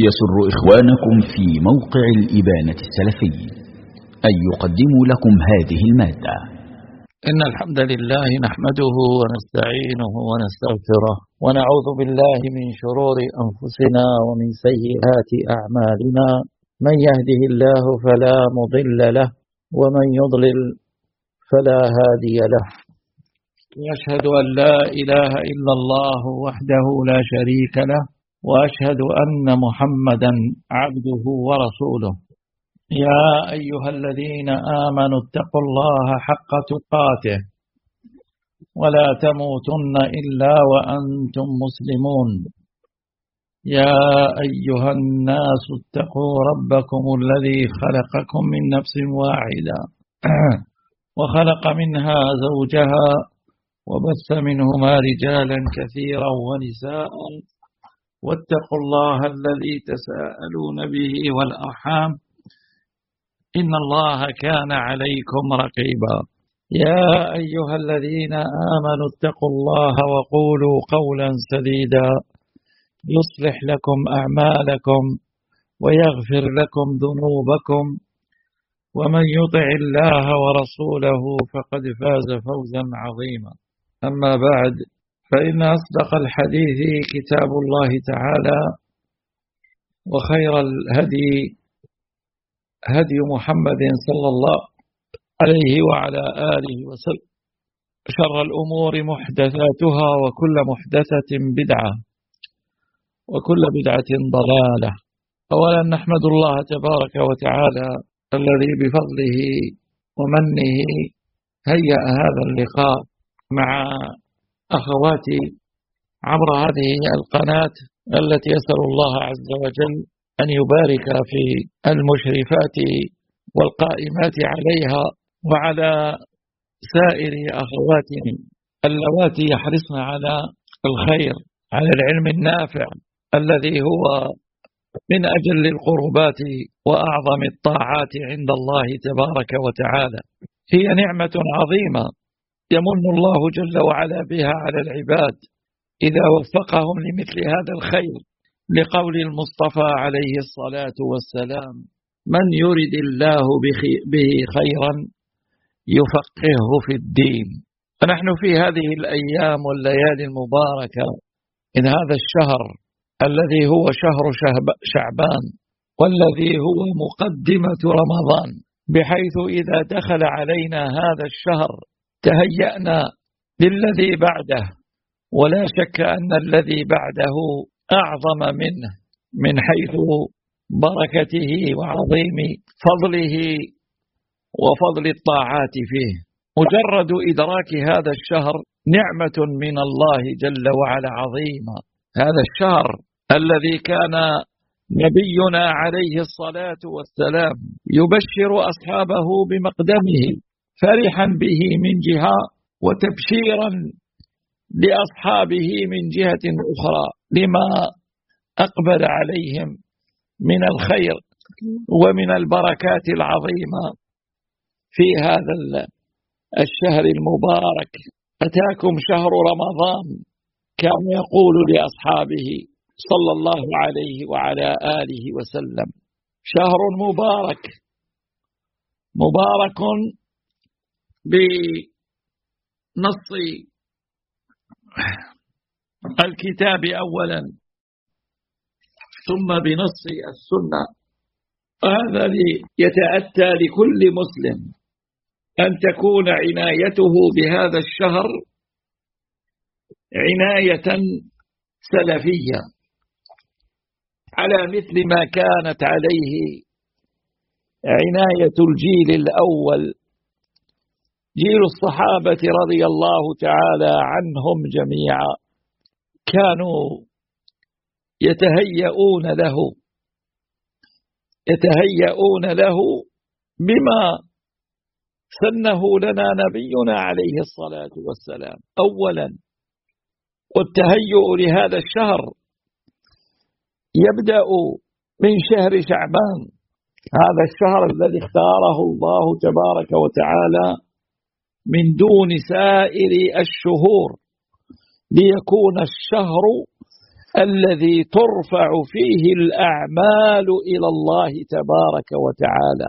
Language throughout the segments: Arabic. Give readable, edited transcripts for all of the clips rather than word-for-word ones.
يسر إخوانكم في موقع الإبانة السلفي أن يقدموا لكم هذه المادة. إن الحمد لله نحمده ونستعينه ونستغفره ونعوذ بالله من شرور أنفسنا ومن سيئات أعمالنا. من يهده الله فلا مضل له ومن يضلل فلا هادي له. وأشهد أن لا إله إلا الله وحده لا شريك له وأشهد أن محمدا عبده ورسوله. يا أيها الذين آمنوا اتقوا الله حق تقاته ولا تموتن إلا وأنتم مسلمون. يا أيها الناس اتقوا ربكم الذي خلقكم من نفس واحدة وخلق منها زوجها وبث منهما رجالا كثيرا ونساء واتقوا الله الذي تساءلون به والأرحام إن الله كان عليكم رقيبا. يا أيها الذين آمنوا اتقوا الله وقولوا قولا سديدا يصلح لكم أعمالكم ويغفر لكم ذنوبكم ومن يطع الله ورسوله فقد فاز فوزا عظيما. أما بعد، فإن أصدق الحديث كتاب الله تعالى وخير الهدي هدي محمد صلى الله عليه وعلى آله وسلم. شر الأمور محدثاتها وكل محدثة بدعة وكل بدعة ضلالة. أولا نحمد الله تبارك وتعالى الذي بفضله ومنه هيأ هذا اللقاء مع أخواتي عبر هذه القناة التي يسأل الله عز وجل أن يبارك في المشرفات والقائمات عليها وعلى سائر أخواتهم اللواتي يحرصن على الخير، على العلم النافع الذي هو من أجل القربات وأعظم الطاعات عند الله تبارك وتعالى. هي نعمة عظيمة يمن الله جل وعلا بها على العباد إذا وفقهم لمثل هذا الخير، لقول المصطفى عليه الصلاة والسلام: من يرد الله به خيرا يفقهه في الدين. فنحن في هذه الأيام والليالي المباركة من هذا الشهر الذي هو شهر شعبان والذي هو مقدمة رمضان، بحيث إذا دخل علينا هذا الشهر تهيأنا للذي بعده، ولا شك أن الذي بعده أعظم منه من حيث بركته وعظيم فضله وفضل الطاعات فيه. مجرد إدراك هذا الشهر نعمة من الله جل وعلا عظيمة. هذا الشهر الذي كان نبينا عليه الصلاة والسلام يبشر أصحابه بمقدمه فرحا به من جهة وتبشيرا لأصحابه من جهة أخرى لما أقبل عليهم من الخير ومن البركات العظيمة في هذا الشهر المبارك. أتاكم شهر رمضان، كان يقول لأصحابه صلى الله عليه وعلى آله وسلم: شهر مبارك، مبارك بنص الكتاب أولا ثم بنص السنة. هذا يتأتى لكل مسلم أن تكون عنايته بهذا الشهر عناية سلفية على مثل ما كانت عليه عناية الجيل الأول، جيل الصحابة رضي الله تعالى عنهم جميعا. كانوا يتهيئون له بما سنه لنا نبينا عليه الصلاة والسلام. أولا، والتهيؤ لهذا الشهر يبدأ من شهر شعبان، هذا الشهر الذي اختاره الله تبارك وتعالى من دون سائر الشهور ليكون الشهر الذي ترفع فيه الأعمال إلى الله تبارك وتعالى.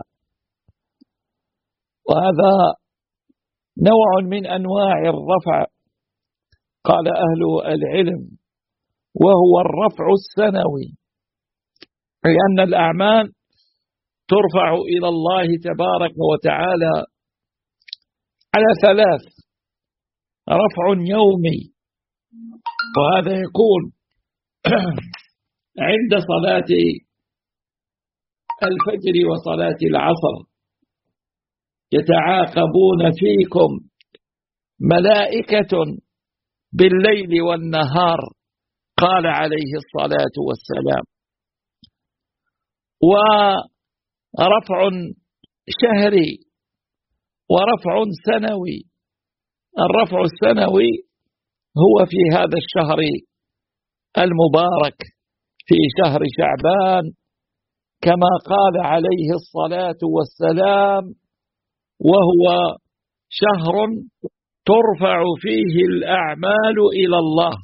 وهذا نوع من أنواع الرفع قال أهل العلم، وهو الرفع السنوي، لأن الأعمال ترفع إلى الله تبارك وتعالى على ثلاث: رفع يومي، وهذا يكون عند صلاة الفجر وصلاة العصر، يتعاقبون فيكم ملائكة بالليل والنهار، قال عليه الصلاة والسلام. ورفع شهري ورفع سنوي. الرفع السنوي هو في هذا الشهر المبارك، في شهر شعبان، كما قال عليه الصلاة والسلام: وهو شهر ترفع فيه الأعمال إلى الله،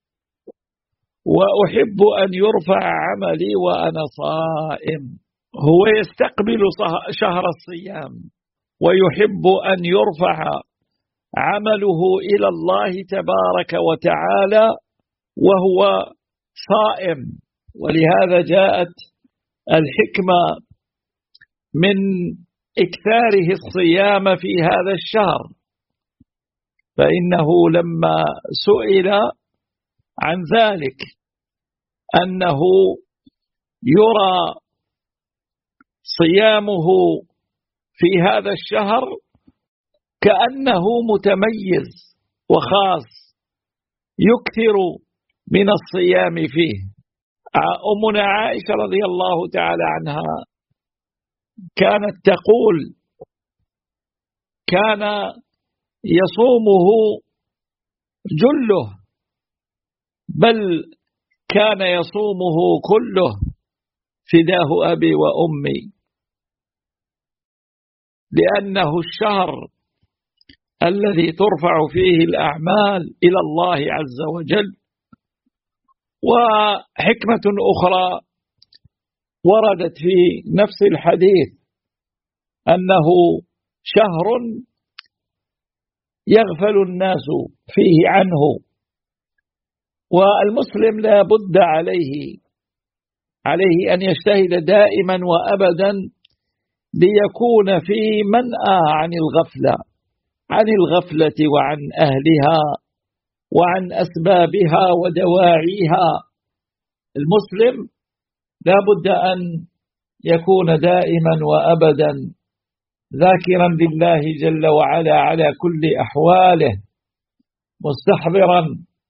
وأحب أن يرفع عملي وأنا صائم. هو يستقبل شهر الصيام ويحب أن يرفع عمله إلى الله تبارك وتعالى وهو صائم. ولهذا جاءت الحكمة من إكثاره الصيام في هذا الشهر، فإنه لما سئل عن ذلك أنه يرى صيامه في هذا الشهر كأنه متميز وخاص، يكثر من الصيام فيه. أمنا عائشة رضي الله تعالى عنها كانت تقول: كان يصومه جله، بل كان يصومه كله، فداه أبي وأمي، لأنه الشهر الذي ترفع فيه الأعمال إلى الله عز وجل. وحكمة أخرى وردت في نفس الحديث أنه شهر يغفل الناس فيه عنه، والمسلم لا بد عليه أن يجتهد دائما وأبدا ليكون في منأى عن الغفلة وعن أهلها وعن أسبابها ودواعيها. المسلم لا بد أن يكون دائما وأبدا ذاكرا لله جل وعلا على كل أحواله، مستحضرا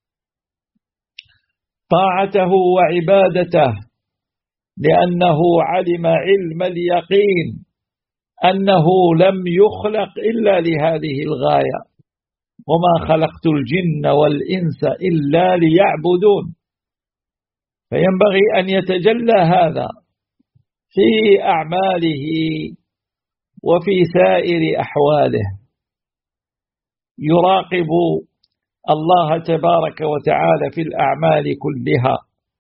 طاعته وعبادته، لأنه علم علم اليقين أنه لم يخلق إلا لهذه الغاية: وما خلقت الجن والإنس إلا ليعبدون. فينبغي أن يتجلى هذا في أعماله وفي سائر أحواله، يراقب الله تبارك وتعالى في الأعمال كلها،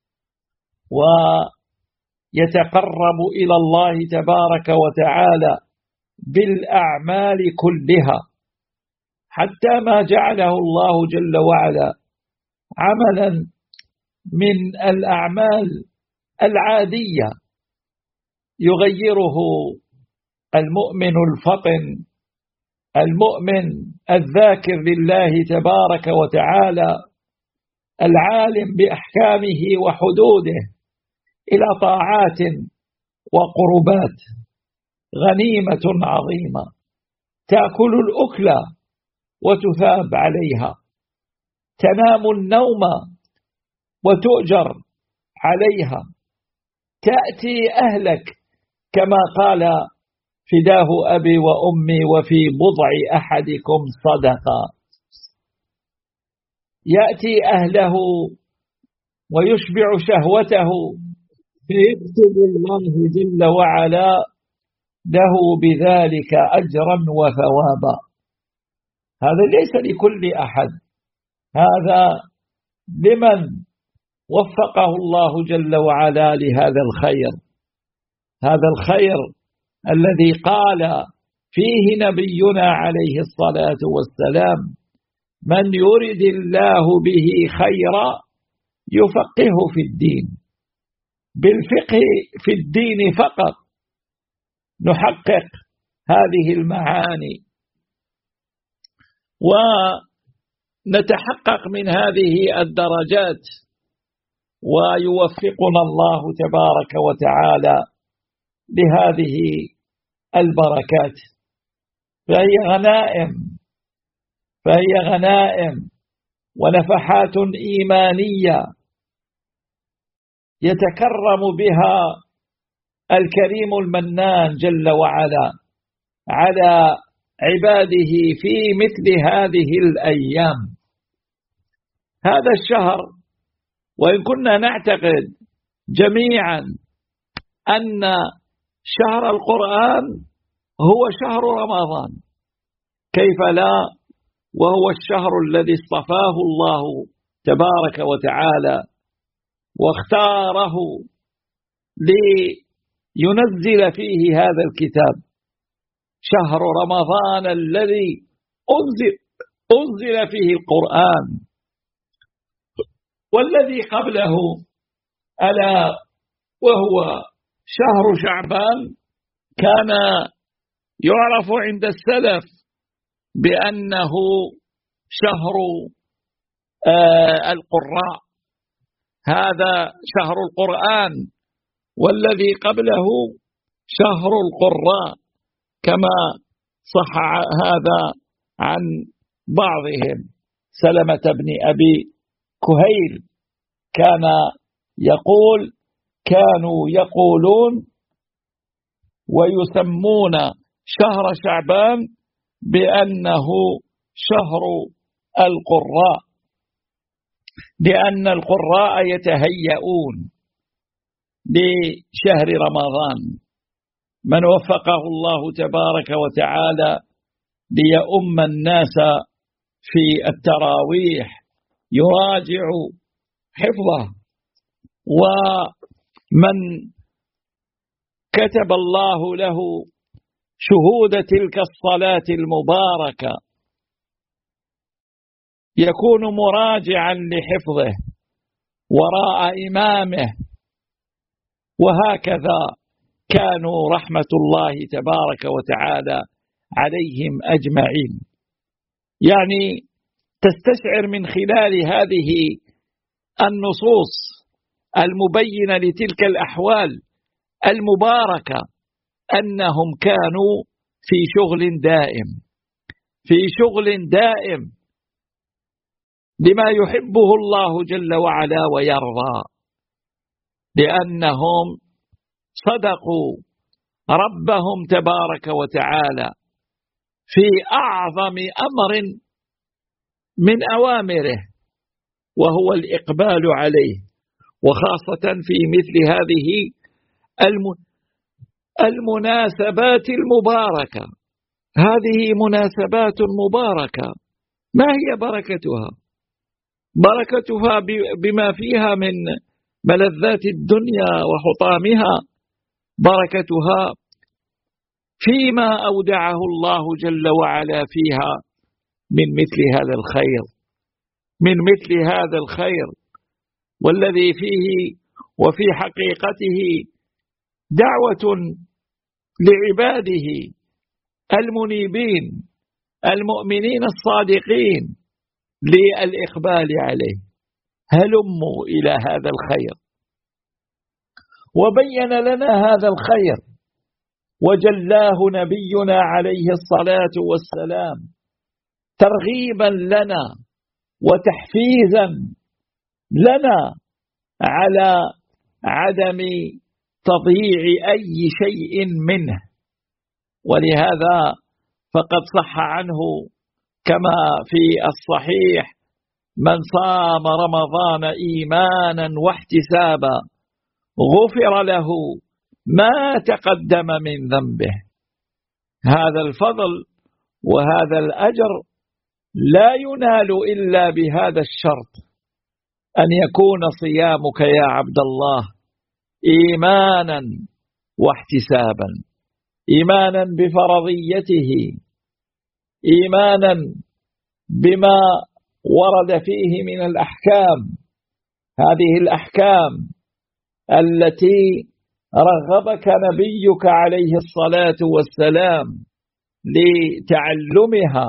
ويتقرب إلى الله تبارك وتعالى بالأعمال كلها، حتى ما جعله الله جل وعلا عملا من الأعمال العادية يغيره المؤمن الفطن، المؤمن الذاكر لله تبارك وتعالى، العالم بأحكامه وحدوده، إلى طاعات وقربات. غنيمة عظيمة تأكل الأكل وتثاب عليها، تنام النوم وتؤجر عليها، تأتي أهلك كما قال: فداه أبي وأمي وفي بضع أحدكم صدقة. يأتي أهله ويشبع شهوته، فيكتب الله جل وعلا له بذلك أجرا وثوابا. هذا ليس لكل أحد، هذا لمن وفقه الله جل وعلا لهذا الخير، هذا الخير الذي قال فيه نبينا عليه الصلاة والسلام: من يرد الله به خيرا يفقهه في الدين. بالفقه في الدين فقط نحقق هذه المعاني ونتحقق من هذه الدرجات، ويوفقنا الله تبارك وتعالى لهذه البركات. فهي غنائم ونفحات إيمانية يتكرم بها الكريم المنان جل وعلا على عباده في مثل هذه الأيام. هذا الشهر، وإن كنا نعتقد جميعا أن شهر القرآن هو شهر رمضان، كيف لا، وهو الشهر الذي اصطفاه الله تبارك وتعالى واختاره لينزل فيه هذا الكتاب، شهر رمضان الذي أنزل فيه القرآن. والذي قبله ألا وهو شهر شعبان كان يعرف عند السلف بأنه شهر القراء، هذا شهر القرآن، والذي قبله شهر القراء، كما صح هذا عن بعضهم. سلمة بن أبي كهيل كان يقول: كانوا يقولون ويسمون شهر شعبان بأنه شهر القراء، لأن القراء يتهيئون لشهر رمضان. من وفقه الله تبارك وتعالى ليؤم الناس في التراويح يراجع حفظه، ومن كتب الله له شهود تلك الصلاة المباركة يكون مراجعا لحفظه وراء إمامه. وهكذا كانوا رحمة الله تبارك وتعالى عليهم أجمعين. يعني تستشعر من خلال هذه النصوص المبينة لتلك الأحوال المباركة أنهم كانوا في شغل دائم لما يحبه الله جل وعلا ويرضى، لأنهم صدقوا ربهم تبارك وتعالى في أعظم أمر من أوامره، وهو الإقبال عليه، وخاصة في مثل هذه المناسبات المباركة. هذه مناسبات مباركة، ما هي بركتها؟ بركتها بما فيها من ملذات الدنيا وحطامها، بركتها فيما أودعه الله جل وعلا فيها من مثل هذا الخير، والذي فيه وفي حقيقته دعوة لعباده المنيبين المؤمنين الصادقين للإقبال عليه. هلموا إلى هذا الخير. وبين لنا هذا الخير وجلاه نبينا عليه الصلاة والسلام ترغيبا لنا وتحفيزا لنا على عدم تضييع أي شيء منه. ولهذا فقد صح عنه كما في الصحيح: من صام رمضان إيمانا واحتسابا غفر له ما تقدم من ذنبه. هذا الفضل وهذا الأجر لا ينال إلا بهذا الشرط، أن يكون صيامك يا عبد الله إيمانا واحتسابا، إيمانا بفرضيته، إيمانا بما ورد فيه من الأحكام، هذه الأحكام التي رغبك نبيك عليه الصلاة والسلام لتعلمها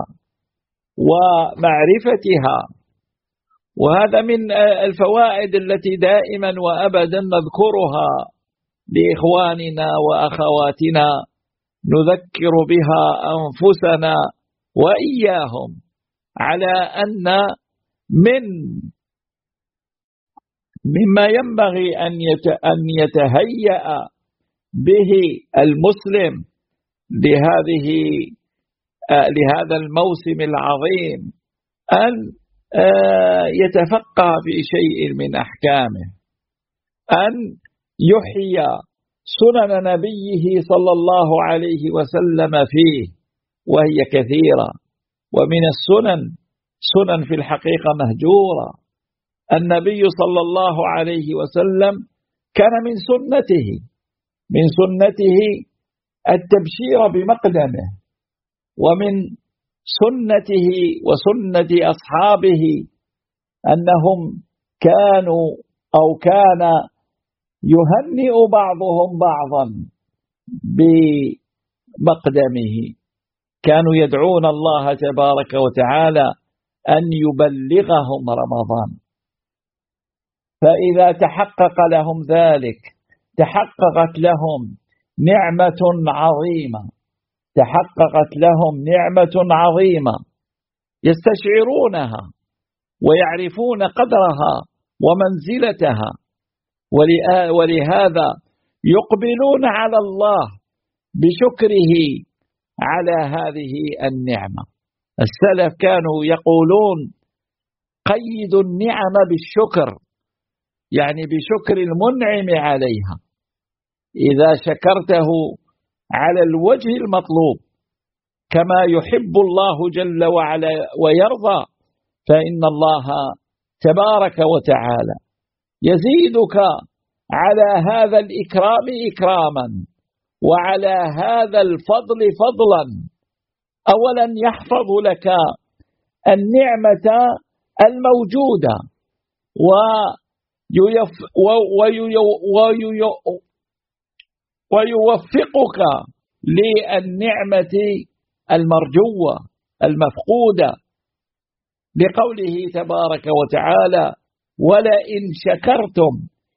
ومعرفتها. وهذا من الفوائد التي دائما وأبدا نذكرها لإخواننا وأخواتنا، نذكر بها أنفسنا وإياهم على أن مما ينبغي أن يتهيأ به المسلم لهذا الموسم العظيم أن يتفقه في شيء من أحكامه، أن يحيي سنن نبيه صلى الله عليه وسلم فيه، وهي كثيرة، ومن السنن سنن في الحقيقة مهجورة. النبي صلى الله عليه وسلم كان من سنته التبشير بمقدمه، ومن سنته وسنة أصحابه أنهم كان يهنئ بعضهم بعضا بمقدمه، كانوا يدعون الله تبارك وتعالى أن يبلغهم رمضان، فإذا تحقق لهم ذلك تحققت لهم نعمة عظيمة يستشعرونها ويعرفون قدرها ومنزلتها، ولهذا يقبلون على الله بشكره على هذه النعمة. السلف كانوا يقولون قيدوا النعم بالشكر، يعني بشكر المنعم عليها. إذا شكرته على الوجه المطلوب كما يحب الله جل وعلا ويرضى، فإن الله تبارك وتعالى يزيدك على هذا الإكرام إكراما، وعلى هذا الفضل فضلا. أولا يحفظ لك النعمة الموجودة ويوفقك للنعمة المرجوة المفقودة، لقوله تبارك وتعالى ولئن شكرتم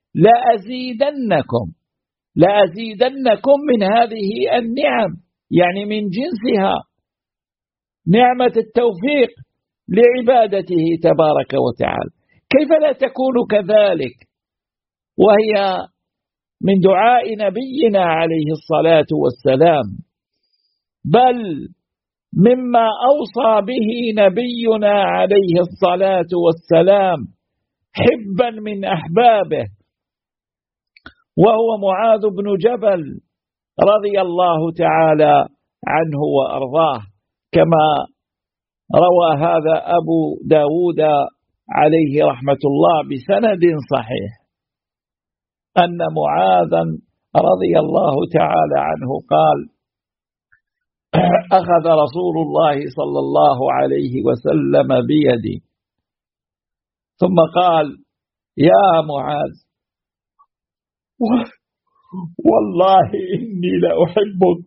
لأزيدنكم من هذه النعم، يعني من جنسها نعمة التوفيق لعبادته تبارك وتعالى. كيف لا تكون كذلك وهي من دعاء نبينا عليه الصلاة والسلام، بل مما أوصى به نبينا عليه الصلاة والسلام حبا من أحبابه، وهو معاذ بن جبل رضي الله تعالى عنه وأرضاه، كما روى هذا أبو داود عليه رحمة الله بسند صحيح أن معاذا رضي الله تعالى عنه قال أخذ رسول الله صلى الله عليه وسلم بيدي ثم قال يا معاذ والله إني لأحبك،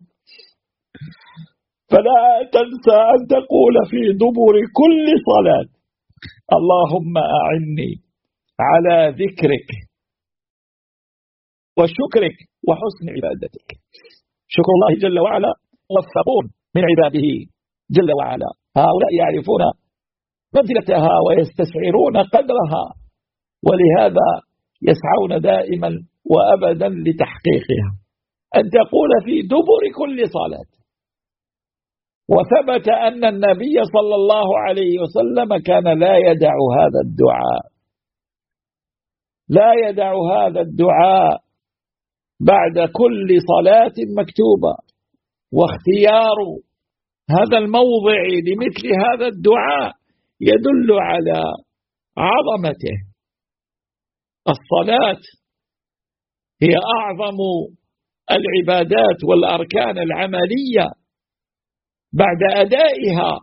فلا تنسى أن تقول في دبر كل صلاة اللهم أعني على ذكرك وشكرك وحسن عبادتك. شكر الله جل وعلا موفقون من عباده جل وعلا، هؤلاء يعرفون منزلتها ويستشعرون قدرها، ولهذا يسعون دائما وأبدا لتحقيقها، أن تقول في دبر كل صلاة. وثبت أن النبي صلى الله عليه وسلم كان لا يدع هذا الدعاء بعد كل صلاة مكتوبة، واختيار هذا الموضع لمثل هذا الدعاء يدل على عظمته الصلاة هي أعظم العبادات والأركان العملية، بعد أدائها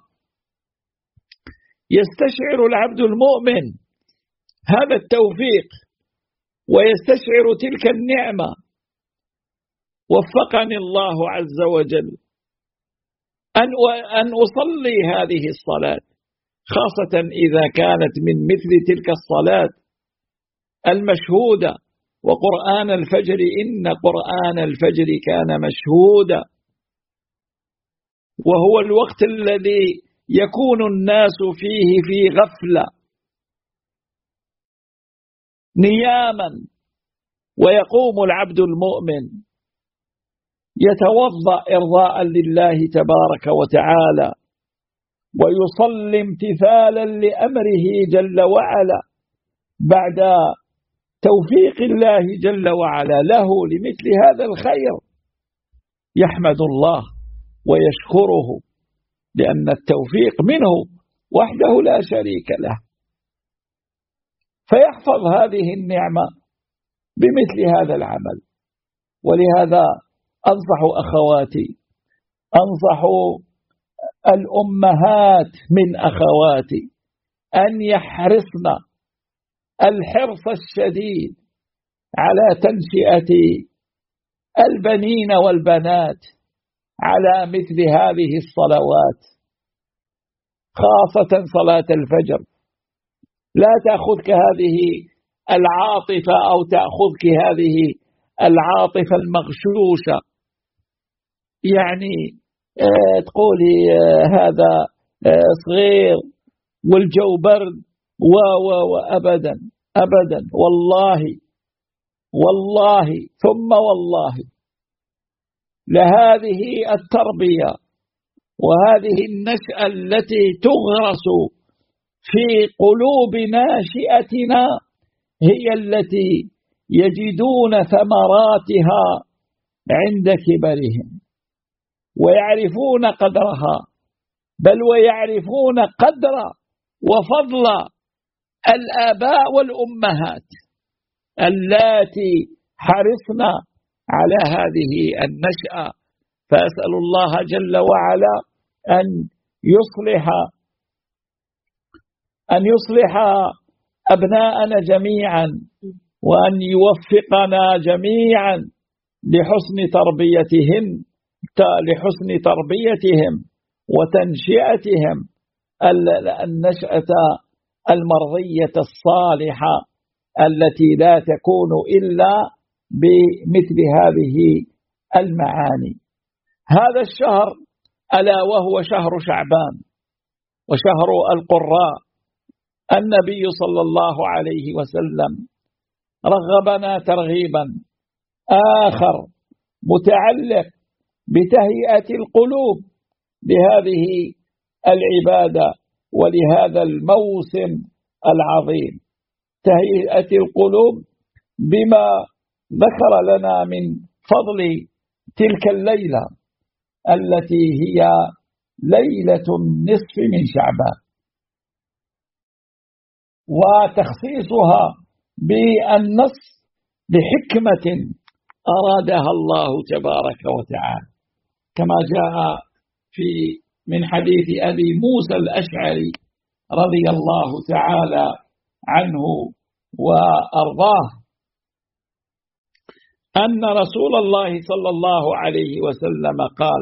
يستشعر العبد المؤمن هذا التوفيق ويستشعر تلك النعمة. وفقني الله عز وجل أن أصلي هذه الصلاة، خاصة إذا كانت من مثل تلك الصلاة المشهودة. وقرآن الفجر إن قرآن الفجر كان مشهودا، وهو الوقت الذي يكون الناس فيه في غفلة نياما، ويقوم العبد المؤمن يتوضأ إرضاء لله تبارك وتعالى، ويصلي امتثالا لأمره جل وعلا بعد توفيق الله جل وعلا له لمثل هذا الخير، يحمد الله ويشكره لأن التوفيق منه وحده لا شريك له، فيحفظ هذه النعمة بمثل هذا العمل. ولهذا أنصح أخواتي، أنصح الأمهات من أخواتي أن يحرصن الحرص الشديد على تنشئة البنين والبنات على مثل هذه الصلوات، خاصة صلاة الفجر. لا تأخذك هذه العاطفة أو تأخذك هذه العاطفة المغشوشة، يعني تقولي هذا صغير والجو برد وأبدا أبدا، والله ثم والله لهذه التربية وهذه النشأة التي تغرس في قلوب ناشئتنا هي التي يجدون ثمراتها عند كبرهم، ويعرفون قدرها، بل ويعرفون قدر وفضل الآباء والأمهات اللاتي حرصن على هذه النشأة. فأسأل الله جل وعلا أن يصلح أبناءنا جميعا، وأن يوفقنا جميعا لحسن تربيتهم وتنشئتهم النشأة المرضية الصالحة التي لا تكون إلا بمثل هذه المعاني. هذا الشهر ألا وهو شهر شعبان وشهر القراء، النبي صلى الله عليه وسلم رغبنا ترغيبا آخر متعلق بتهيئة القلوب لهذه العبادة ولهذا الموسم العظيم، تهيئة القلوب بما ذكر لنا من فضل تلك الليلة التي هي ليلة النصف من شعبان، وتخصيصها بالنص بحكمة أرادها الله تبارك وتعالى، كما جاء من حديث أبي موسى الأشعري رضي الله تعالى عنه وأرضاه أن رسول الله صلى الله عليه وسلم قال،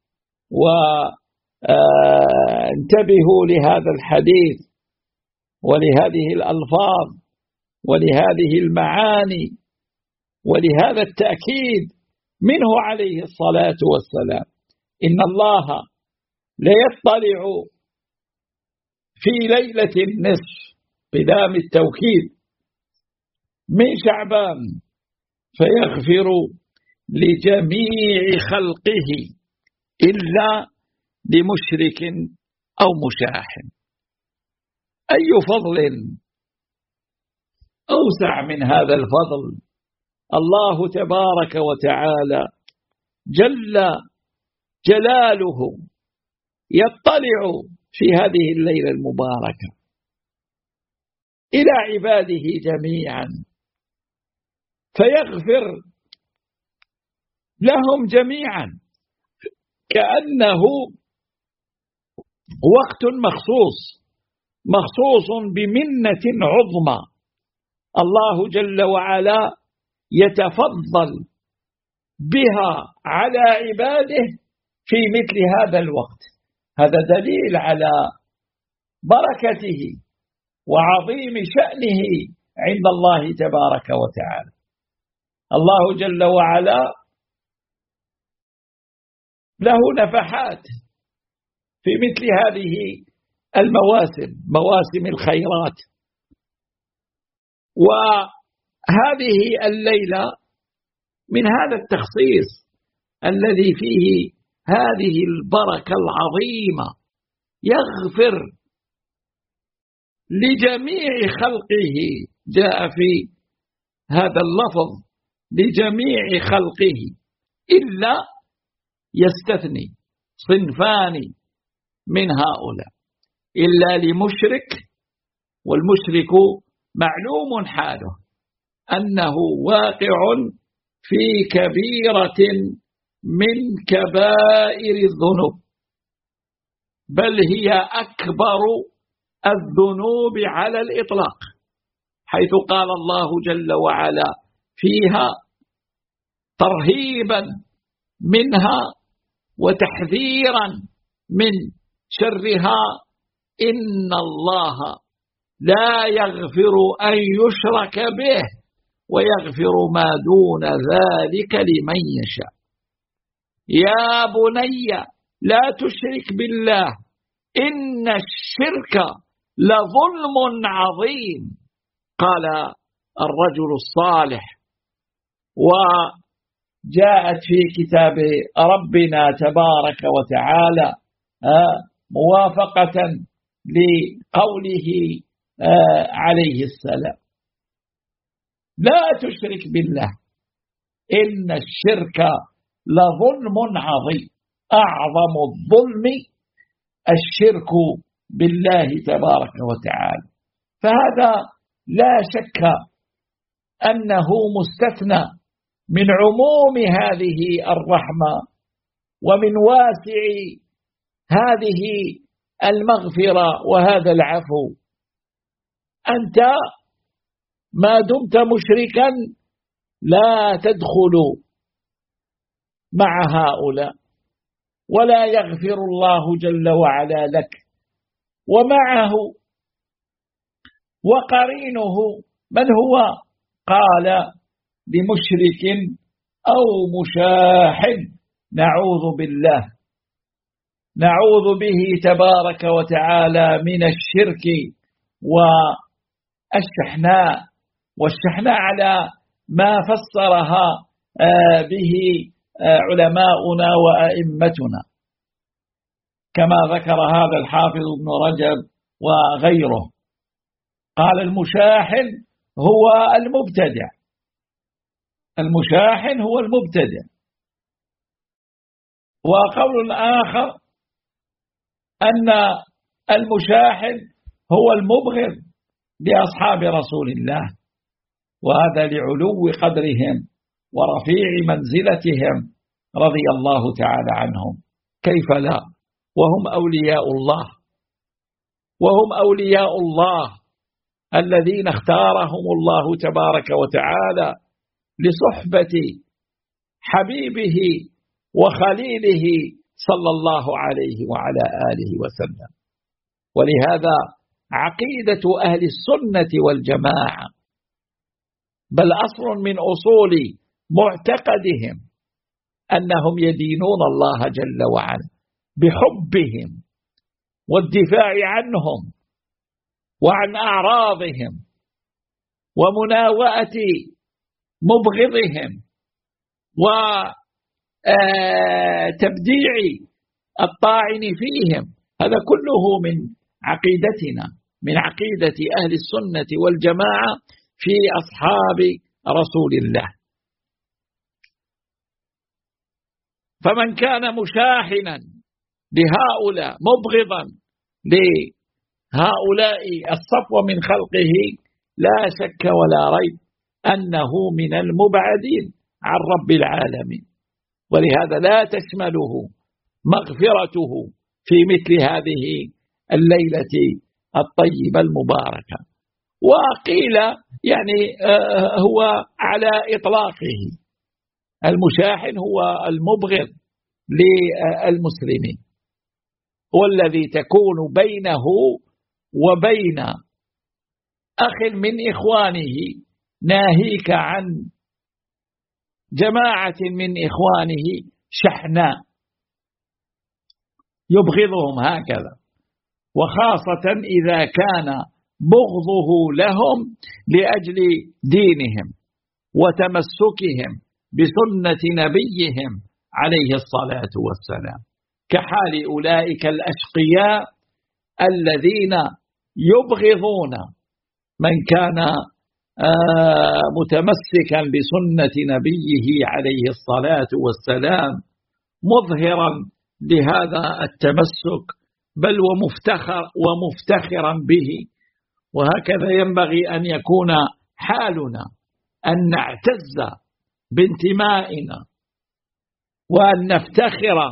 وانتبهوا لهذا الحديث ولهذه الألفاظ ولهذه المعاني ولهذا التأكيد منه عليه الصلاة والسلام: إن الله ليطلع في ليلة النصف بدام التوكيد من شعبان فيغفر لجميع خلقه إلا لمشرك أو مشاحن. أي فضل أوسع من هذا الفضل؟ الله تبارك وتعالى جل جلاله يطلع في هذه الليلة المباركة إلى عباده جميعا فيغفر لهم جميعا، كأنه وقت مخصوص بمنة عظمى. الله جل وعلا يتفضل بها على عباده في مثل هذا الوقت. هذا دليل على بركته وعظيم شأنه عند الله تبارك وتعالى. الله جل وعلا له نفحات في مثل هذه المواسم، مواسم الخيرات. وهذه الليلة من هذا التخصيص الذي فيه هذه البركة العظيمة، يغفر لجميع خلقه. جاء في هذا اللفظ لجميع خلقه، إلا يستثني صنفان من هؤلاء، إلا لمشرك، والمشرك معلوم حاله أنه واقع في كبيرة من كبائر الذنوب، بل هي أكبر الذنوب على الإطلاق، حيث قال الله جل وعلا فيها ترهيبا منها وتحذيرا من شرها: إن الله لا يغفر أن يشرك به ويغفر ما دون ذلك لمن يشاء. يا بني لا تشرك بالله إن الشرك لظلم عظيم. قال الرجل الصالح، وجاءت في كتاب ربنا تبارك وتعالى موافقة لقوله عليه السلام: لا تشرك بالله إن الشرك لظلم عظيم. أعظم الظلم الشرك بالله تبارك وتعالى. فهذا لا شك أنه مستثنى من عموم هذه الرحمة ومن واسع هذه المغفرة وهذا العفو. أنت ما دمت مشركا لا تدخل مع هؤلاء، ولا يغفر الله جل وعلا لك. ومعه وقرينه من هو؟ قال لمشرك أو مشاحن، نعوذ بالله، نعوذ به تبارك وتعالى من الشرك والشحناء. والشحناء على ما فسرها به علماؤنا وأئمتنا، كما ذكر هذا الحافظ ابن رجب وغيره. قال المشاحن هو المبتدع، المشاحن هو المبتدع. وقول آخر أن المشاحن هو المبغض لأصحاب رسول الله، وهذا لعلو قدرهم ورفيع منزلتهم رضي الله تعالى عنهم. كيف لا وهم أولياء الله، وهم أولياء الله الذين اختارهم الله تبارك وتعالى لصحبة حبيبه وخليله صلى الله عليه وعلى آله وسلم. ولهذا عقيدة أهل السنة والجماعة، بل أصل من أصول معتقدهم، أنهم يدينون الله جل وعلا بحبهم والدفاع عنهم وعن أعراضهم ومناوئة مبغضهم وتبديع الطاعن فيهم. هذا كله من عقيدتنا، من عقيدة أهل السنة والجماعة في أصحاب رسول الله. فمن كان مشاحنا لهؤلاء مبغضا لهؤلاء الصفوة من خلقه، لا شك ولا ريب أنه من المبعدين عن رب العالمين، ولهذا لا تشمله مغفرته في مثل هذه الليلة الطيبة المباركة. وقيل يعني هو على إطلاقه، المشاحن هو المبغض للمسلمين، والذي تكون بينه وبين أخ من إخوانه ناهيك عن جماعة من إخوانه شحناء يبغضهم هكذا، وخاصة إذا كان بغضه لهم لأجل دينهم وتمسكهم بسنة نبيهم عليه الصلاة والسلام، كحال أولئك الأشقياء الذين يبغضون من كان متمسكا بسنة نبيه عليه الصلاة والسلام، مظهرا لهذا التمسك بل ومفتخرا به. وهكذا ينبغي أن يكون حالنا، أن نعتز بانتمائنا وأن نفتخر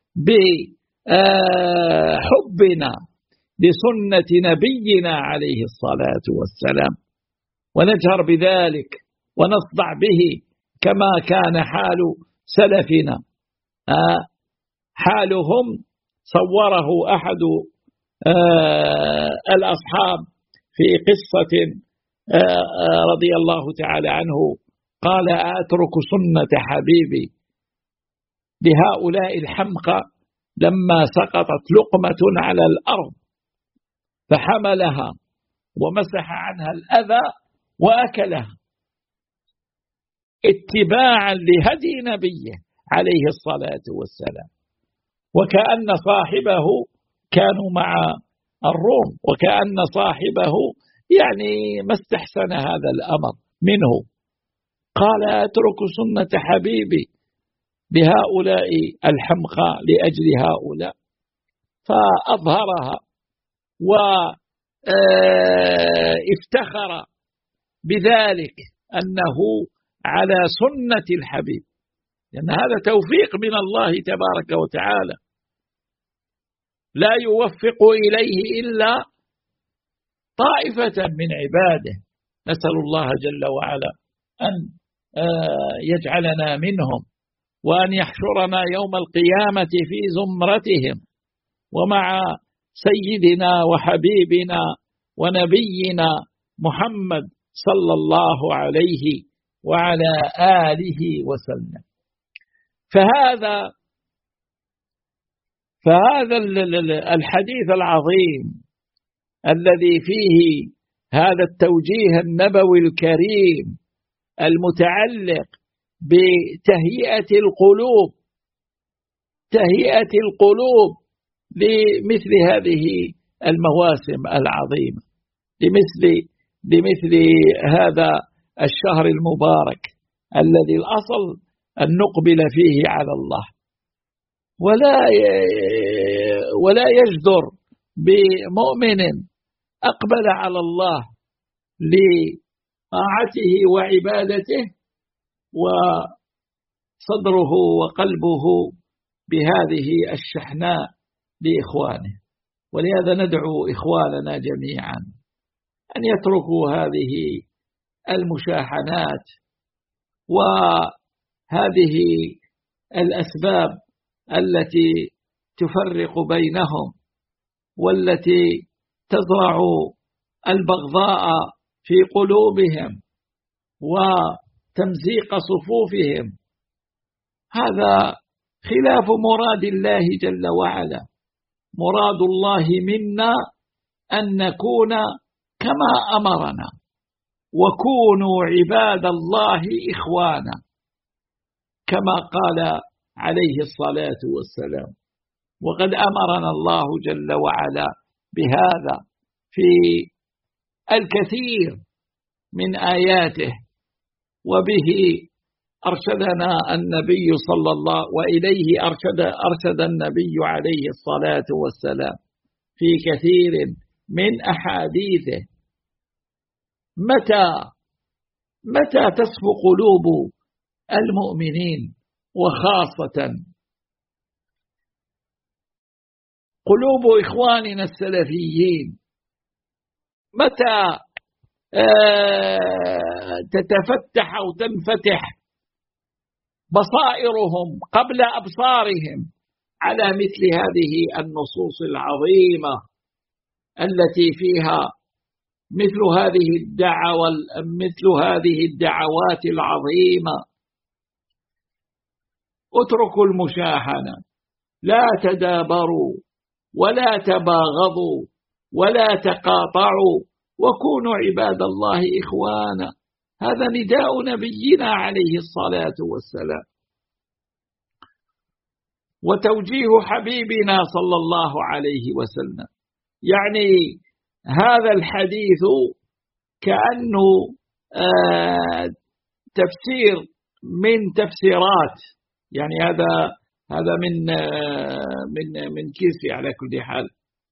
بحبنا لسنة نبينا عليه الصلاة والسلام، ونجهر بذلك ونصدع به كما كان حال سلفنا. حالهم صوره أحد الأصحاب في قصة رضي الله تعالى عنه، قال: أترك سنة حبيبي لهؤلاء الحمقى لما سقطت لقمة على الأرض فحملها ومسح عنها الأذى وأكلها اتباعا لهدي نبيه عليه الصلاة والسلام. وكأن صاحبه كانوا مع الروم، وكأن صاحبه يعني ما استحسن هذا الأمر منه، قال: أترك سنة حبيبي لهؤلاء الحمقى لأجل هؤلاء، فأظهرها وافتخر بذلك أنه على سنة الحبيب، لأن هذا توفيق من الله تبارك وتعالى، لا يوفق إليه إلا طائفة من عباده. نسأل الله جل وعلا أن يجعلنا منهم، وأن يحشرنا يوم القيامة في زمرتهم ومع سيدنا وحبيبنا ونبينا محمد صلى الله عليه وعلى آله وسلم. فهذا الحديث العظيم الذي فيه هذا التوجيه النبوي الكريم المتعلق بتهيئة القلوب لمثل هذه المواسم العظيمة، لمثل هذا الشهر المبارك الذي الأصل أن نقبل فيه على الله، ولا يجدر بمؤمن أقبل على الله لطاعته وعبادته وصدره وقلبه بهذه الشحناء لإخوانه. ولهذا ندعو إخواننا جميعا أن يتركوا هذه المشاحنات وهذه الأسباب التي تفرق بينهم والتي تزرع البغضاء في قلوبهم وتمزيق صفوفهم. هذا خلاف مراد الله جل وعلا. مراد الله منا أن نكون كما أمرنا: وكونوا عباد الله إخوانا، كما قال عليه الصلاة والسلام. وقد أمرنا الله جل وعلا بهذا في الكثير من آياته، وبه أرشدنا النبي صلى الله وإليه أرشد النبي عليه الصلاة والسلام في كثير من أحاديثه. متى متى تصفو قلوب المؤمنين وخاصة قلوب إخواننا السلفيين؟ متى تتفتح أو تنفتح بصائرهم قبل أبصارهم على مثل هذه النصوص العظيمة التي فيها مثل هذه الدعوات العظيمة؟ اتركوا المشاحنة، لا تدابروا ولا تباغضوا ولا تقاطعوا وكونوا عباد الله إخوانا. هذا نداء نبينا عليه الصلاة والسلام وتوجيه حبيبنا صلى الله عليه وسلم. يعني هذا الحديث كأنه تفسير من تفسيرات، يعني هذا من كيسي على كل حال،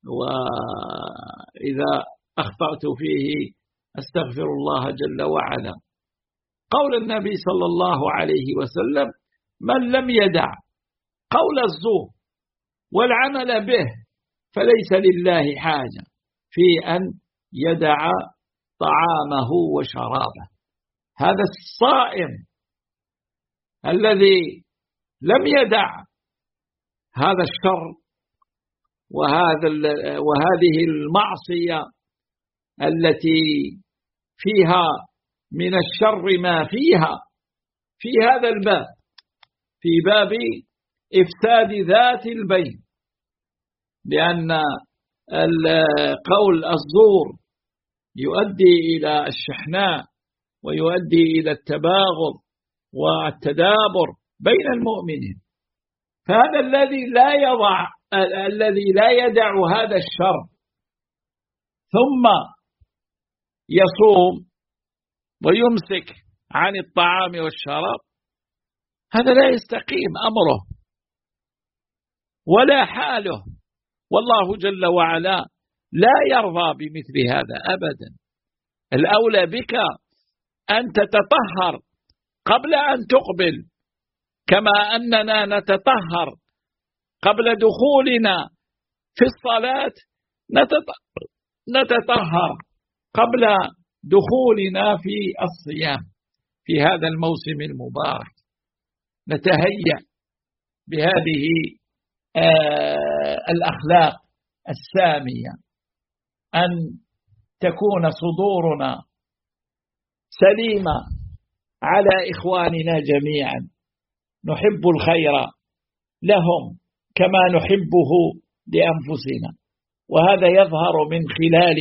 وإذا أخطأت فيه أستغفر الله جل وعلا. قول النبي صلى الله عليه وسلم: من لم يدع قول الزور والعمل به فليس لله حاجة في أن يدع طعامه وشرابه. هذا الصائم الذي لم يدع هذا الشر وهذه المعصية التي فيها من الشر ما فيها في هذا الباب، في باب إفساد ذات البين، لأن قول الزور يؤدي إلى الشحناء ويؤدي إلى التباغض والتدابر بين المؤمنين. فهذا الذي لا يدع هذا الشر ثم يصوم ويمسك عن الطعام والشراب، هذا لا يستقيم أمره ولا حاله، والله جل وعلا لا يرضى بمثل هذا أبدا. الأولى بك أن تتطهر قبل أن تقبل، كما أننا نتطهر قبل دخولنا في الصلاة، نتطهر قبل دخولنا في الصيام في هذا الموسم المبارك. نتهيأ بهذه الأخلاق السامية، أن تكون صدورنا سليمة على إخواننا جميعا، نحب الخير لهم كما نحبه لأنفسنا، وهذا يظهر من خلال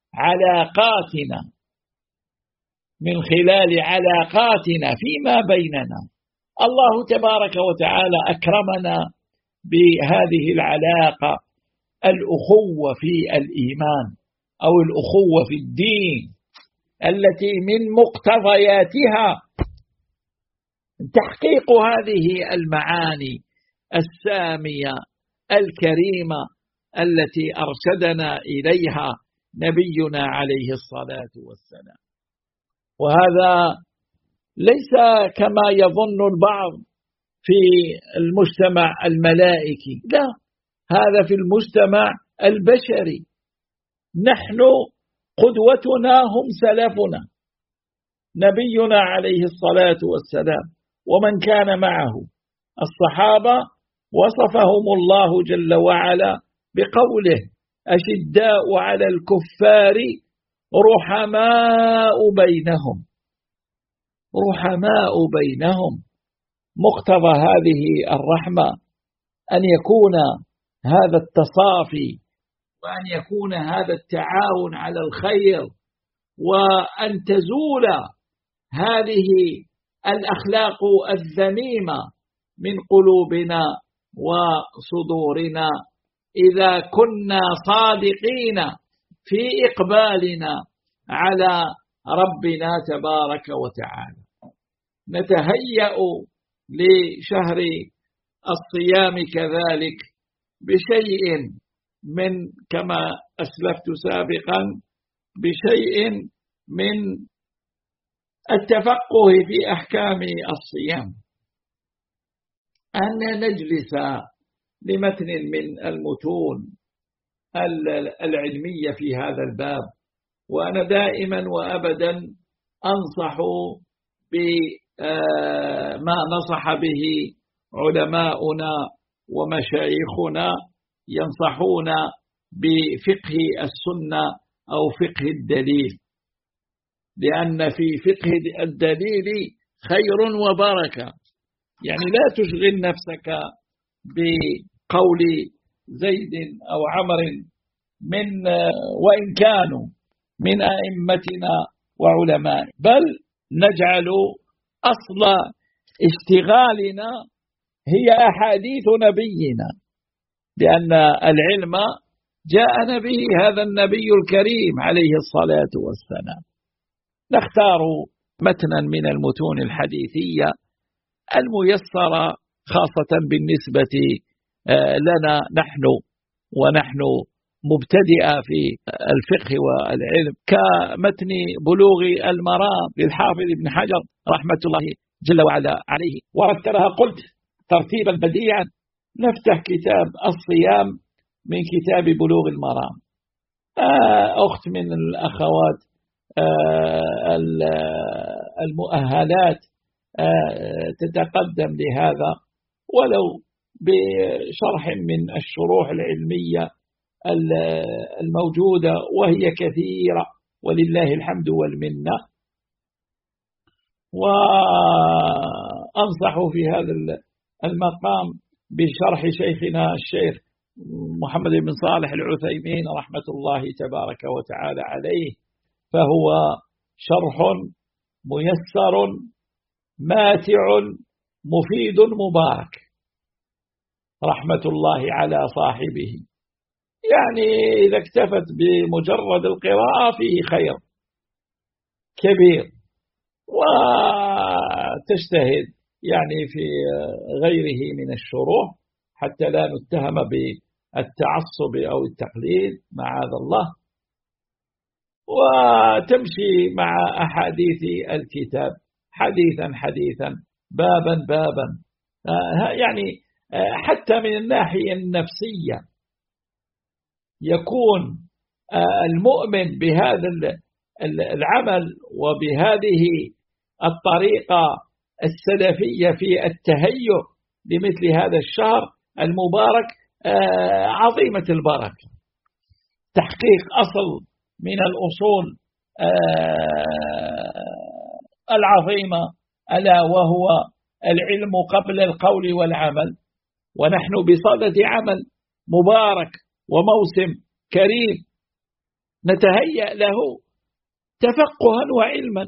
علاقاتنا فيما بيننا. الله تبارك وتعالى أكرمنا بهذه العلاقة، الأخوة في الإيمان أو الأخوة في الدين، التي من مقتضياتها تحقيق هذه المعاني السامية الكريمة التي أرشدنا إليها نبينا عليه الصلاة والسلام. وهذا ليس كما يظن البعض في المجتمع الملائكي، لا، هذا في المجتمع البشري. نحن قدوتنا هم سلفنا، نبينا عليه الصلاة والسلام ومن كان معه. الصحابة وصفهم الله جل وعلا بقوله: أشداء على الكفار رحماء بينهم. مقتضى هذه الرحمة أن يكون هذا التصافي، وأن يكون هذا التعاون على الخير، وأن تزول هذه الأخلاق الذميمة من قلوبنا وصدورنا إذا كنا صادقين في إقبالنا على ربنا تبارك وتعالى. نتهيأ لشهر الصيام كذلك بشيء من، كما أسلفت سابقا، بشيء من التفقه في أحكام الصيام، أن نجلس لمتن من المتون العلمية في هذا الباب. وأنا دائما وأبدا أنصح بما نصح به علماؤنا ومشايخنا، ينصحون بفقه السنة أو فقه الدليل، لأن في فقه الدليل خير وبركة. يعني لا تشغل نفسك بقول زيد أو عمر وإن كانوا من أئمتنا وعلماء، بل نجعل أصل اشتغالنا هي أحاديث نبينا، لأن العلم جاءنا به هذا النبي الكريم عليه الصلاة والسلام. نختار متنا من المتون الحديثية الميسرة خاصة بالنسبة لنا ونحن مبتدئة في الفقه والعلم، كمتن بلوغ المرام للحافظ ابن حجر رحمة الله جل وعلا عليه، ورتبها قلت ترتيبا بديعا. نفتح كتاب الصيام من كتاب بلوغ المرام. أخت من الأخوات المؤهلات تتقدم لهذا ولو بشرح من الشروح العلمية الموجودة، وهي كثيرة ولله الحمد والمنة. وأنصح في هذا المقام بشرح شيخنا الشيخ محمد بن صالح العثيمين رحمة الله تبارك وتعالى عليه، فهو شرح ميسر ماتع مفيد مبارك رحمة الله على صاحبه. يعني إذا اكتفت بمجرد القراءة فيه خير كبير، وتجتهد يعني في غيره من الشروح حتى لا نتهم بالتعصب أو التقليد معاذ الله، وتمشي مع أحاديث الكتاب حديثا حديثا بابا بابا. يعني حتى من الناحية النفسية يكون المؤمن بهذا العمل وبهذه الطريقة السلفية في التهيؤ لمثل هذا الشهر المبارك عظيمة البركة. تحقيق أصل من الأصول العظيمة، ألا وهو العلم قبل القول والعمل، ونحن بصدد عمل مبارك وموسم كريم نتهيأ له تفقها وعلما،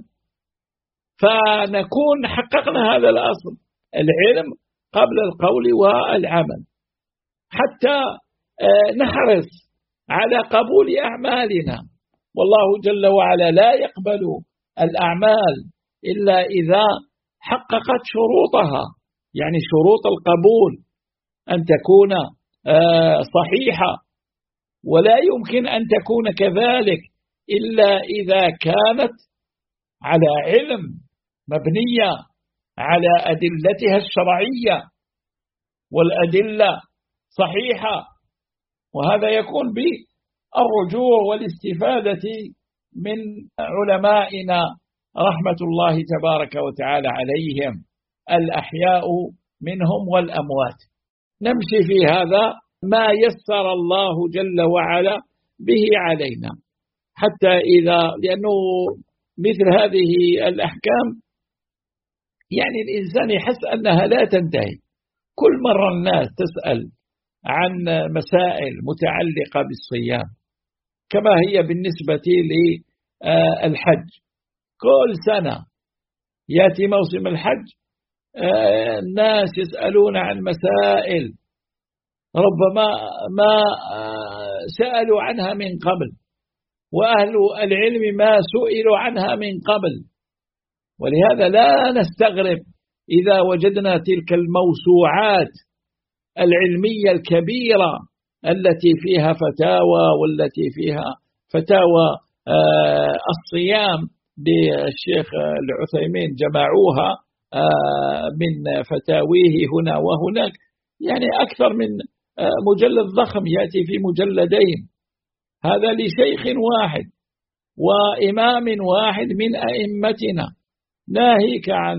فنكون حققنا هذا الأصل، العلم قبل القول والعمل، حتى نحرص على قبول أعمالنا. والله جل وعلا لا يقبل الأعمال إلا إذا حققت شروطها، يعني شروط القبول أن تكون صحيحة، ولا يمكن أن تكون كذلك إلا إذا كانت على علم مبنية على أدلتها الشرعية والأدلة صحيحة. وهذا يكون بالرجوع والاستفادة من علمائنا رحمة الله تبارك وتعالى عليهم، الأحياء منهم والأموات. نمشي في هذا ما يسر الله جل وعلا به علينا، حتى لأنه مثل هذه الأحكام يعني الإنسان يحس أنها لا تنتهي. كل مرة الناس تسأل عن مسائل متعلقة بالصيام، كما هي بالنسبة للحج. كل سنة يأتي موسم الحج الناس يسألون عن مسائل ربما ما سألوا عنها من قبل، وأهل العلم ما سئلوا عنها من قبل. ولهذا لا نستغرب إذا وجدنا تلك الموسوعات العلمية الكبيرة التي فيها فتاوى، والتي فيها فتاوى الصيام بالشيخ العثيمين جمعوها من فتاويه هنا وهناك، يعني أكثر من مجلد ضخم يأتي في مجلدين. هذا لشيخ واحد وإمام واحد من أئمتنا، ناهيك عن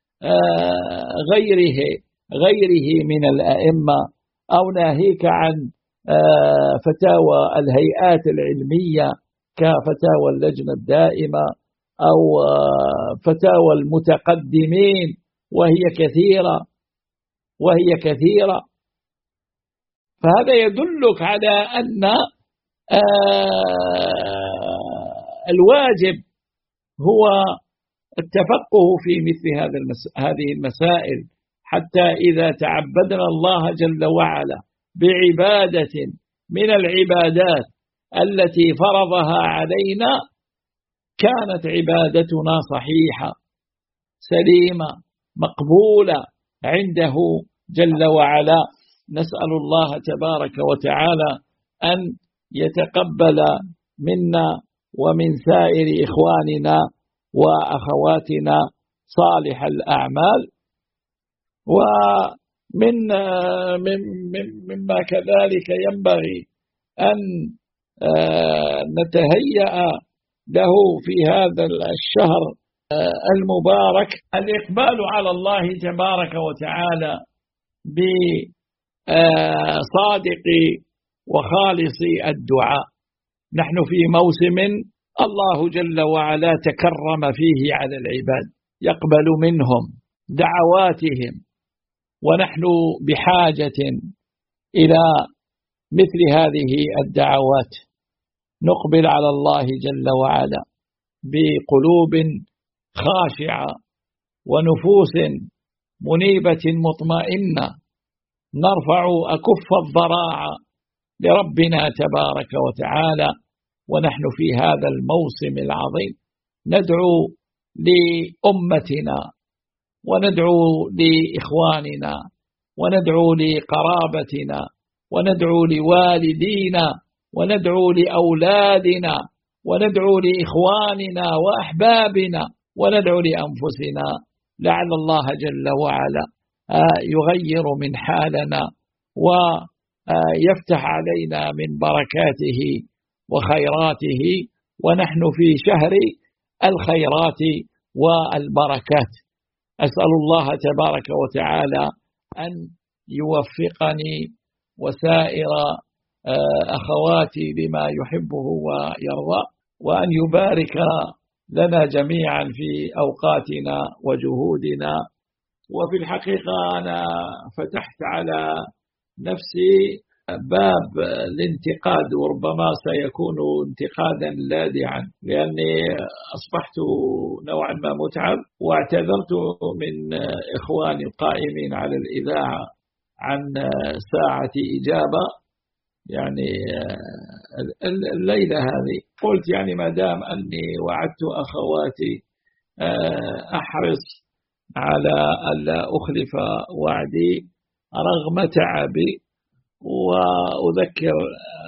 غيره من الأئمة، أو ناهيك عن فتاوى الهيئات العلمية كفتاوى اللجنة الدائمة أو فتاوى المتقدمين، وهي كثيرة. فهذا يدلك على أن الواجب هو التفقه في مثل هذه المسائل، حتى إذا تعبدنا الله جل وعلا بعبادة من العبادات التي فرضها علينا كانت عبادتنا صحيحة سليمة مقبولة عنده جل وعلا. نسأل الله تبارك وتعالى أن يتقبل منا ومن سائر إخواننا وأخواتنا صالح الأعمال. مما كذلك ينبغي أن نتهيأ له في هذا الشهر المبارك الإقبال على الله تبارك وتعالى بصادق وخالص الدعاء. نحن في موسم الله جل وعلا تكرم فيه على العباد، يقبل منهم دعواتهم، ونحن بحاجة إلى مثل هذه الدعوات. نقبل على الله جل وعلا بقلوب خاشعة ونفوس منيبة مطمئنة، نرفع أكف الضراعة لربنا تبارك وتعالى، ونحن في هذا الموسم العظيم ندعو لأمتنا، وندعو لإخواننا، وندعو لقرابتنا، وندعو لوالدينا، وندعو لأولادنا، وندعو لإخواننا وأحبابنا، وندعو لأنفسنا، لعل الله جل وعلا يغير من حالنا ويفتح علينا من بركاته وخيراته، ونحن في شهر الخيرات والبركات. أسأل الله تبارك وتعالى أن يوفقني وسائر أخواتي لما يحبه ويرضى، وأن يبارك لنا جميعا في أوقاتنا وجهودنا. وفي الحقيقة أنا فتحت على نفسي باب الانتقاد، وربما سيكون انتقادا لاذعا، لأني أصبحت نوعا ما متعب، واعتذرت من إخواني القائمين على الإذاعة عن ساعة إجابة يعني الليلة هذه. قلت يعني ما دام أني وعدت أخواتي أحرص على ألا أخلف وعدي رغم تعبي، وأذكر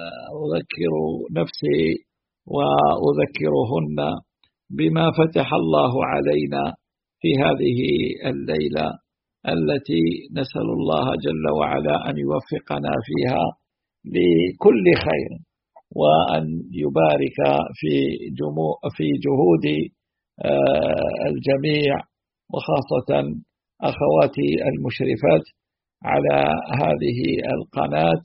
نفسي وأذكرهن بما فتح الله علينا في هذه الليلة التي نسأل الله جل وعلا أن يوفقنا فيها لكل خير، وأن يبارك في جهود الجميع، وخاصة أخواتي المشرفات على هذه القناة،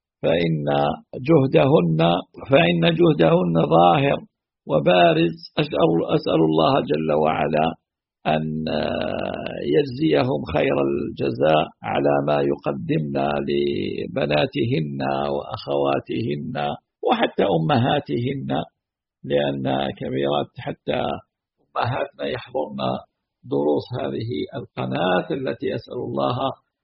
فإن جهدهن ظاهر وبارز. أسأل الله جل وعلا أن يجزيهم خير الجزاء على ما يقدمنا لبناتهن وأخواتهن وحتى أمهاتهن، لأن كبيرات حتى أمهاتنا يحضرن دروس هذه القناة التي أسأل الله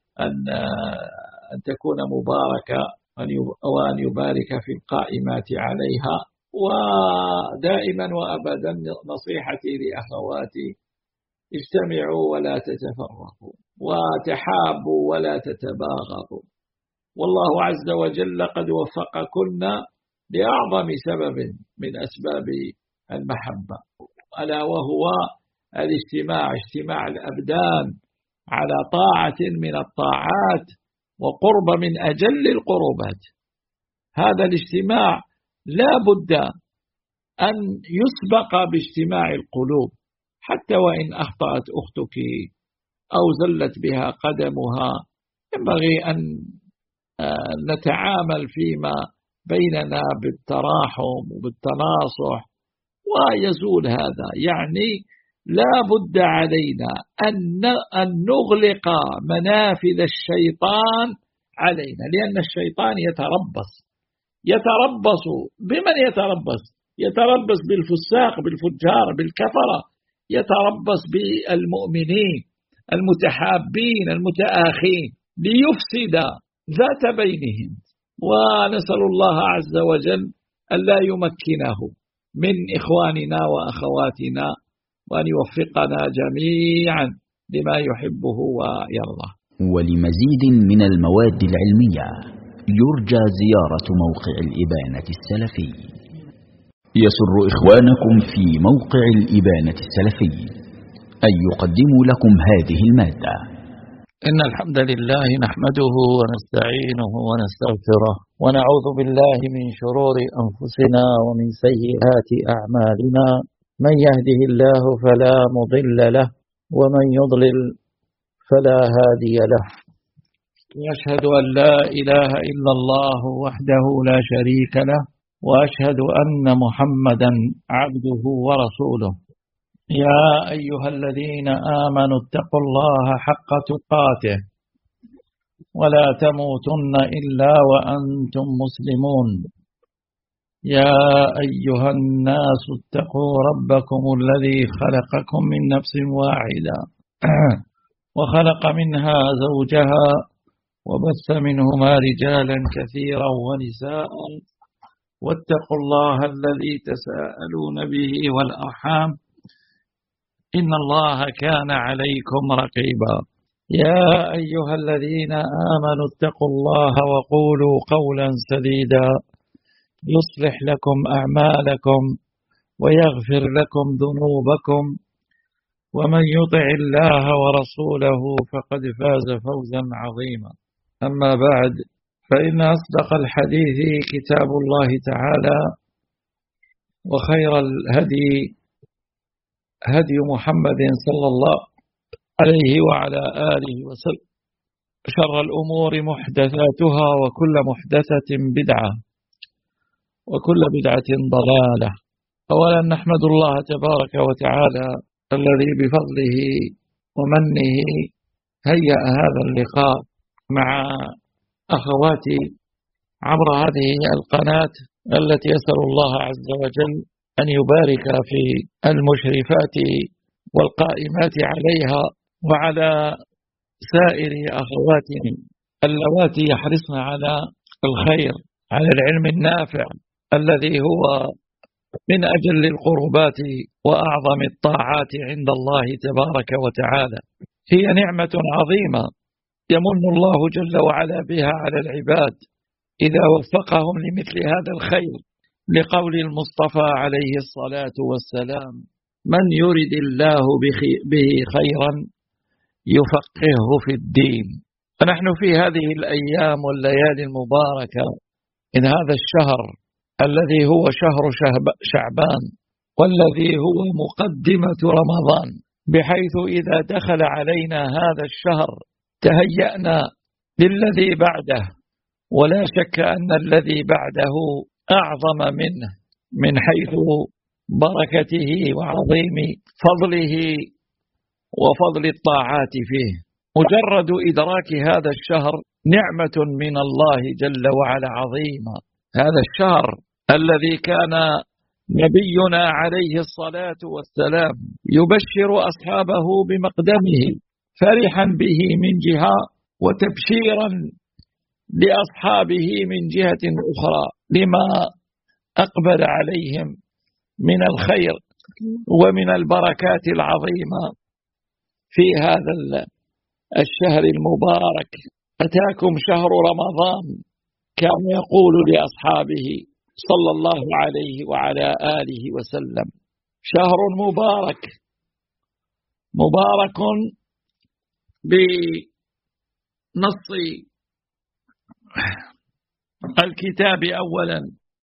أن تكون مباركة، وأن يبارك في القائمات عليها. ودائما وأبدا نصيحتي لأخواتي: اجتمعوا ولا تتفرقوا، وتحابوا ولا تتباغضوا، والله عز وجل قد وفقكن لأعظم سبب من أسباب المحبة. ألا وهو اجتماع الأبدان على طاعة من الطاعات وقرب من أجل القربات. هذا الاجتماع لا بد أن يسبق باجتماع القلوب، حتى وإن أخطأت أختك أو زلت بها قدمها ينبغي أن نتعامل فيما بيننا بالتراحم وبالتناصح ويزول هذا. يعني لا بد علينا أن نغلق منافذ الشيطان علينا، لأن الشيطان يتربص بمن يتربص بالفساق بالفجار بالكفرة، يتربص بالمؤمنين المتحابين المتآخين ليفسد ذات بينهم. ونسأل الله عز وجل ألا يمكنه من إخواننا وأخواتنا، وأن يوفقنا جميعا لما يحبه ويرضاه. ولمزيد من المواد العلمية يرجى زيارة موقع الإبانة السلفي. يسر إخوانكم في موقع الإبانة السلفي أن يقدموا لكم هذه المادة. إن الحمد لله نحمده ونستعينه ونستغفره ونعوذ بالله من شرور أنفسنا ومن سيئات أعمالنا، من يهده الله فلا مضل له ومن يضلل فلا هادي له، وأشهد أن لا إله إلا الله وحده لا شريك له، وأشهد أن محمدا عبده ورسوله. يا أيها الذين آمنوا اتقوا الله حق تقاته ولا تموتن إلا وأنتم مسلمون. يا أيها الناس اتقوا ربكم الذي خلقكم من نفس واحدة وخلق منها زوجها وبث منهما رجالا كثيرا ونساء، واتقوا الله الذي تساءلون به والأرحام إن الله كان عليكم رقيبا. يا أيها الذين آمنوا اتقوا الله وقولوا قولا سديدا يصلح لكم أعمالكم ويغفر لكم ذنوبكم، ومن يطع الله ورسوله فقد فاز فوزا عظيما. أما بعد، فإن أصدق الحديث كتاب الله تعالى، وخير الهدي هدي محمد صلى الله عليه وعلى آله وسلم، شر الأمور محدثاتها وكل محدثة بدعة وكل بدعة ضلالة. أولا نحمد الله تبارك وتعالى الذي بفضله ومنه هيأ هذا اللقاء مع أخواتي عبر هذه القناة التي يسأل الله عز وجل أن يبارك في المشرفات والقائمات عليها، وعلى سائر أخواتنا اللواتي يحرصن على الخير، على العلم النافع الذي هو من أجل القربات وأعظم الطاعات عند الله تبارك وتعالى. هي نعمة عظيمة يمن الله جل وعلا بها على العباد إذا وفقهم لمثل هذا الخير، لقول المصطفى عليه الصلاة والسلام: من يرد الله به خيرا يفقهه في الدين. فنحن في هذه الأيام والليالي المباركة من هذا الشهر الذي هو شهر شعبان، والذي هو مقدمة رمضان، بحيث إذا دخل علينا هذا الشهر تهيأنا للذي بعده، ولا شك أن الذي بعده أعظم منه من حيث بركته وعظيم فضله وفضل الطاعات فيه. مجرد إدراك هذا الشهر نعمة من الله جل وعلا عظيمة. هذا الشهر الذي كان نبينا عليه الصلاة والسلام يبشر أصحابه بمقدمه، فرحا به من جهة وتبشيرا لأصحابه من جهة أخرى لما أقبل عليهم من الخير ومن البركات العظيمة في هذا الشهر المبارك. أتاكم شهر رمضان، كان يقول لأصحابه صلى الله عليه وعلى آله وسلم: شهر مبارك، مبارك بنص الكتاب أولا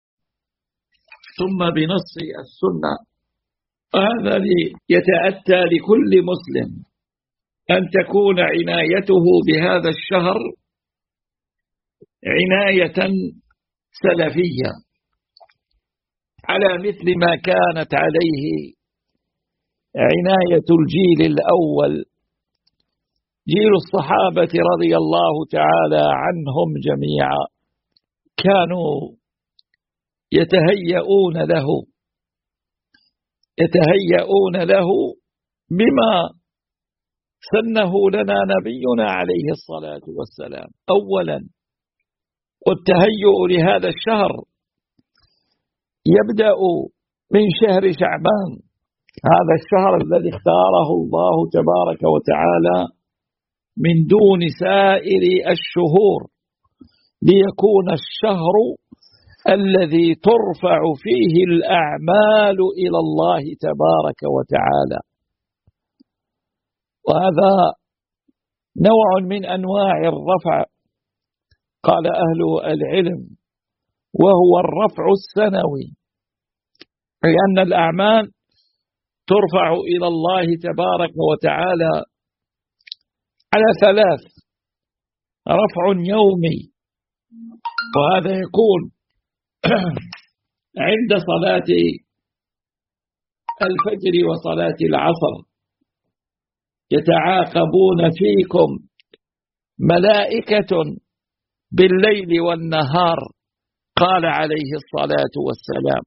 ثم بنص السنة. هذا يتأتى لكل مسلم أن تكون عنايته بهذا الشهر عناية سلفية على مثل ما كانت عليه عناية الجيل الأول، جيل الصحابة رضي الله تعالى عنهم جميعا، كانوا يتهيئون له بما سنه لنا نبينا عليه الصلاة والسلام. أولا، والتهيؤ لهذا الشهر يبدأ من شهر شعبان، هذا الشهر الذي اختاره الله تبارك وتعالى من دون سائر الشهور، ليكون الشهر الذي ترفع فيه الأعمال إلى الله تبارك وتعالى. وهذا نوع من أنواع الرفع قال أهل العلم، وهو الرفع السنوي، أي أن الأعمال ترفع إلى الله تبارك وتعالى على ثلاث: رفع يومي، وهذا يكون عند صلاة الفجر وصلاة العصر، يتعاقبون فيكم ملائكة بالليل والنهار، قال عليه الصلاة والسلام.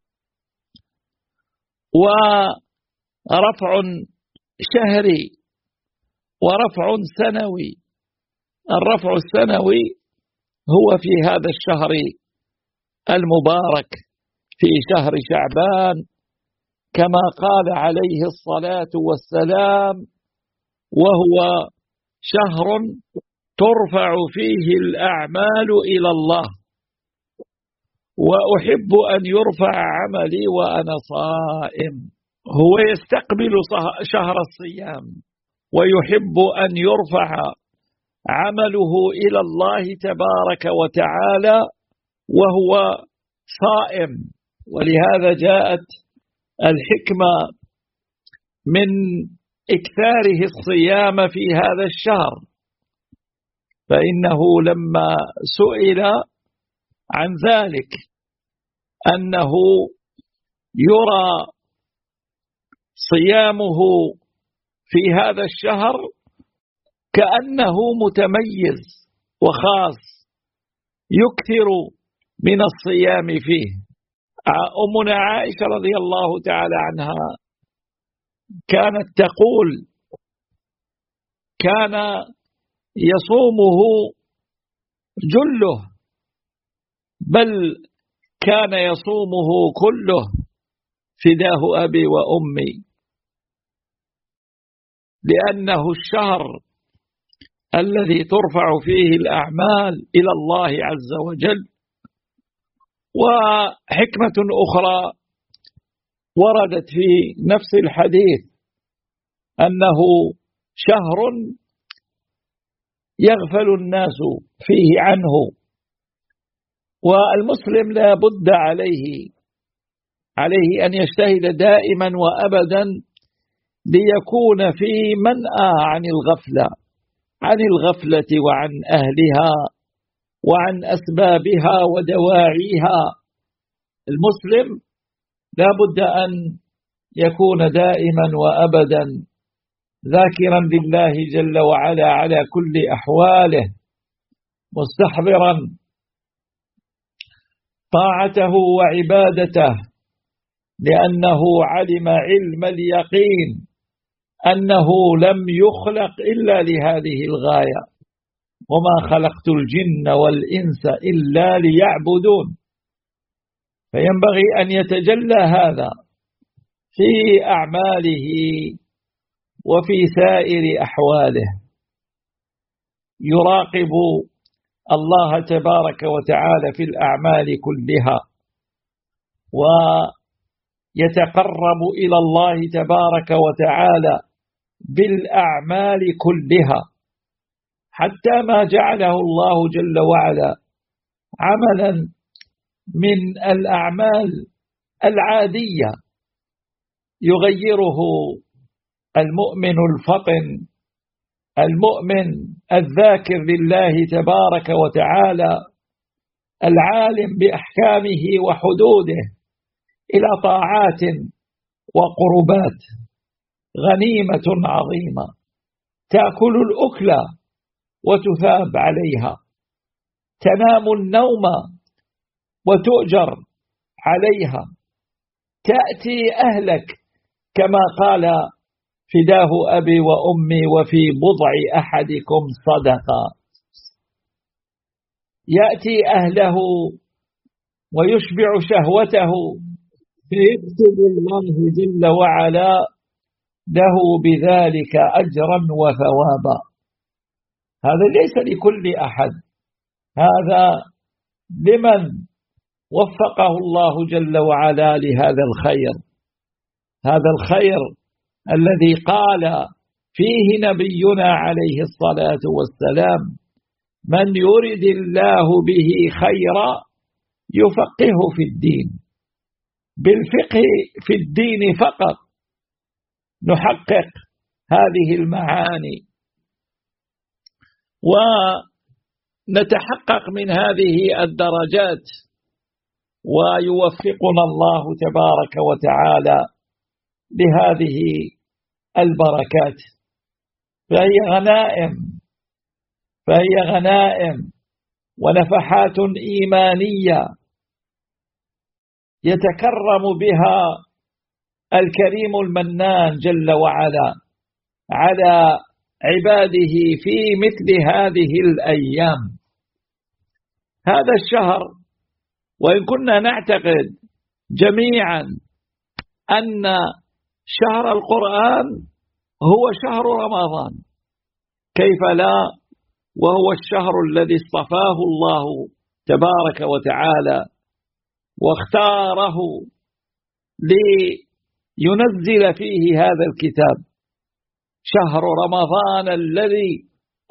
ورفع شهري ورفع سنوي. الرفع السنوي هو في هذا الشهر المبارك، في شهر شعبان، كما قال عليه الصلاة والسلام: وهو شهر ترفع فيه الأعمال إلى الله، وأحب أن يرفع عملي وأنا صائم. هو يستقبل شهر الصيام ويحب أن يرفع عمله إلى الله تبارك وتعالى وهو صائم. ولهذا جاءت الحكمة من إكثاره الصيام في هذا الشهر، فإنه لما سئل عن ذلك أنه يرى صيامه في هذا الشهر كأنه متميز وخاص، يكثر من الصيام فيه. أمنا عائشة رضي الله تعالى عنها كانت تقول: كان يصومه جله، بل كان يصومه كله، فداه أبي وأمي، لأنه الشهر الذي ترفع فيه الأعمال إلى الله عز وجل. وحكمة أخرى وردت في نفس الحديث أنه شهر يغفل الناس فيه عنه، والمسلم لا بد عليه أن يجتهد دائما وأبدا ليكون في منأى عن الغفلة وعن أهلها وعن أسبابها ودواعيها. المسلم لا بد أن يكون دائما وأبدا ذاكرا لله جل وعلا على كل أحواله، مستحضرا طاعته وعبادته، لأنه علم علم اليقين أنه لم يخلق إلا لهذه الغاية: وما خلقت الجن والإنس إلا ليعبدون. فينبغي أن يتجلى هذا في أعماله وفي سائر أحواله، يراقب الله تبارك وتعالى في الأعمال كلها، يتقرب إلى الله تبارك وتعالى بالأعمال كلها، حتى ما جعله الله جل وعلا عملا من الأعمال العادية يغيره المؤمن الفطن، المؤمن الذاكر لله تبارك وتعالى، العالم بأحكامه وحدوده، إلى طاعات وقربات. غنيمة عظيمة تأكل الأكل وتثاب عليها، تنام النوم وتؤجر عليها، تأتي أهلك كما قال فداه أبي وأمي وفي بضع أحدكم صدقة. يأتي أهله ويشبع شهوته فيكتب الله جل وعلا له بذلك أجرا وثوابا. هذا ليس لكل أحد، هذا لمن وفقه الله جل وعلا لهذا الخير، هذا الخير الذي قال فيه نبينا عليه الصلاة والسلام: من يرد الله به خيرا يفقهه في الدين. بالفقه في الدين فقط نحقق هذه المعاني ونتحقق من هذه الدرجات، ويوفقنا الله تبارك وتعالى لهذه البركات. فهي غنائم ونفحات إيمانية يتكرم بها الكريم المنان جل وعلا على عباده في مثل هذه الأيام. هذا الشهر، وإن كنا نعتقد جميعا أن شهر القرآن هو شهر رمضان، كيف لا، وهو الشهر الذي اصطفاه الله تبارك وتعالى واختاره لينزل فيه هذا الكتاب، شهر رمضان الذي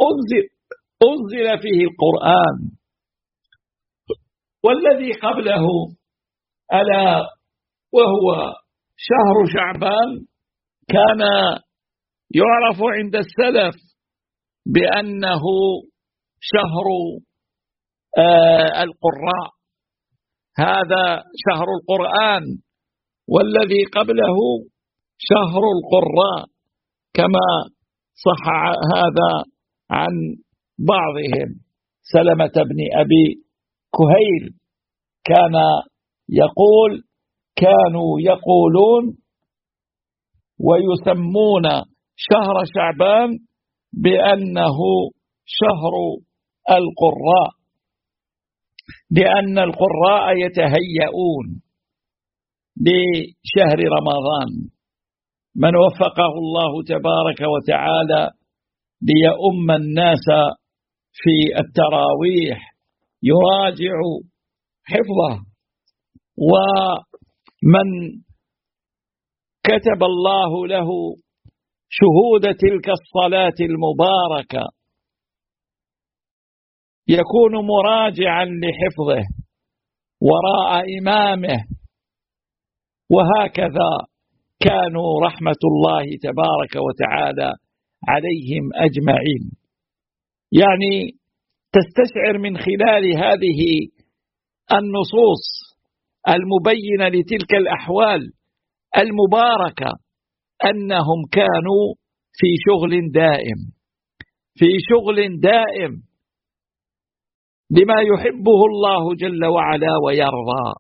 أنزل فيه القرآن. والذي قبله ألا وهو شهر شعبان كان يعرف عند السلف بأنه شهر القراء، هذا شهر القرآن، والذي قبله شهر القراء، كما صح هذا عن بعضهم. سلمة بن أبي كهيل كان يقول: كانوا يقولون ويسمون شهر شعبان بأنه شهر القراء، لأن القراء يتهيئون لشهر رمضان. من وفقه الله تبارك وتعالى ليؤم الناس في التراويح يراجع حفظه، ومن كتب الله له شهود تلك الصلاة المباركة يكون مراجعا لحفظه وراء إمامه. وهكذا كانوا رحمة الله تبارك وتعالى عليهم أجمعين. يعني تستشعر من خلال هذه النصوص المبينة لتلك الأحوال المباركة أنهم كانوا في شغل دائم لما يحبه الله جل وعلا ويرضى،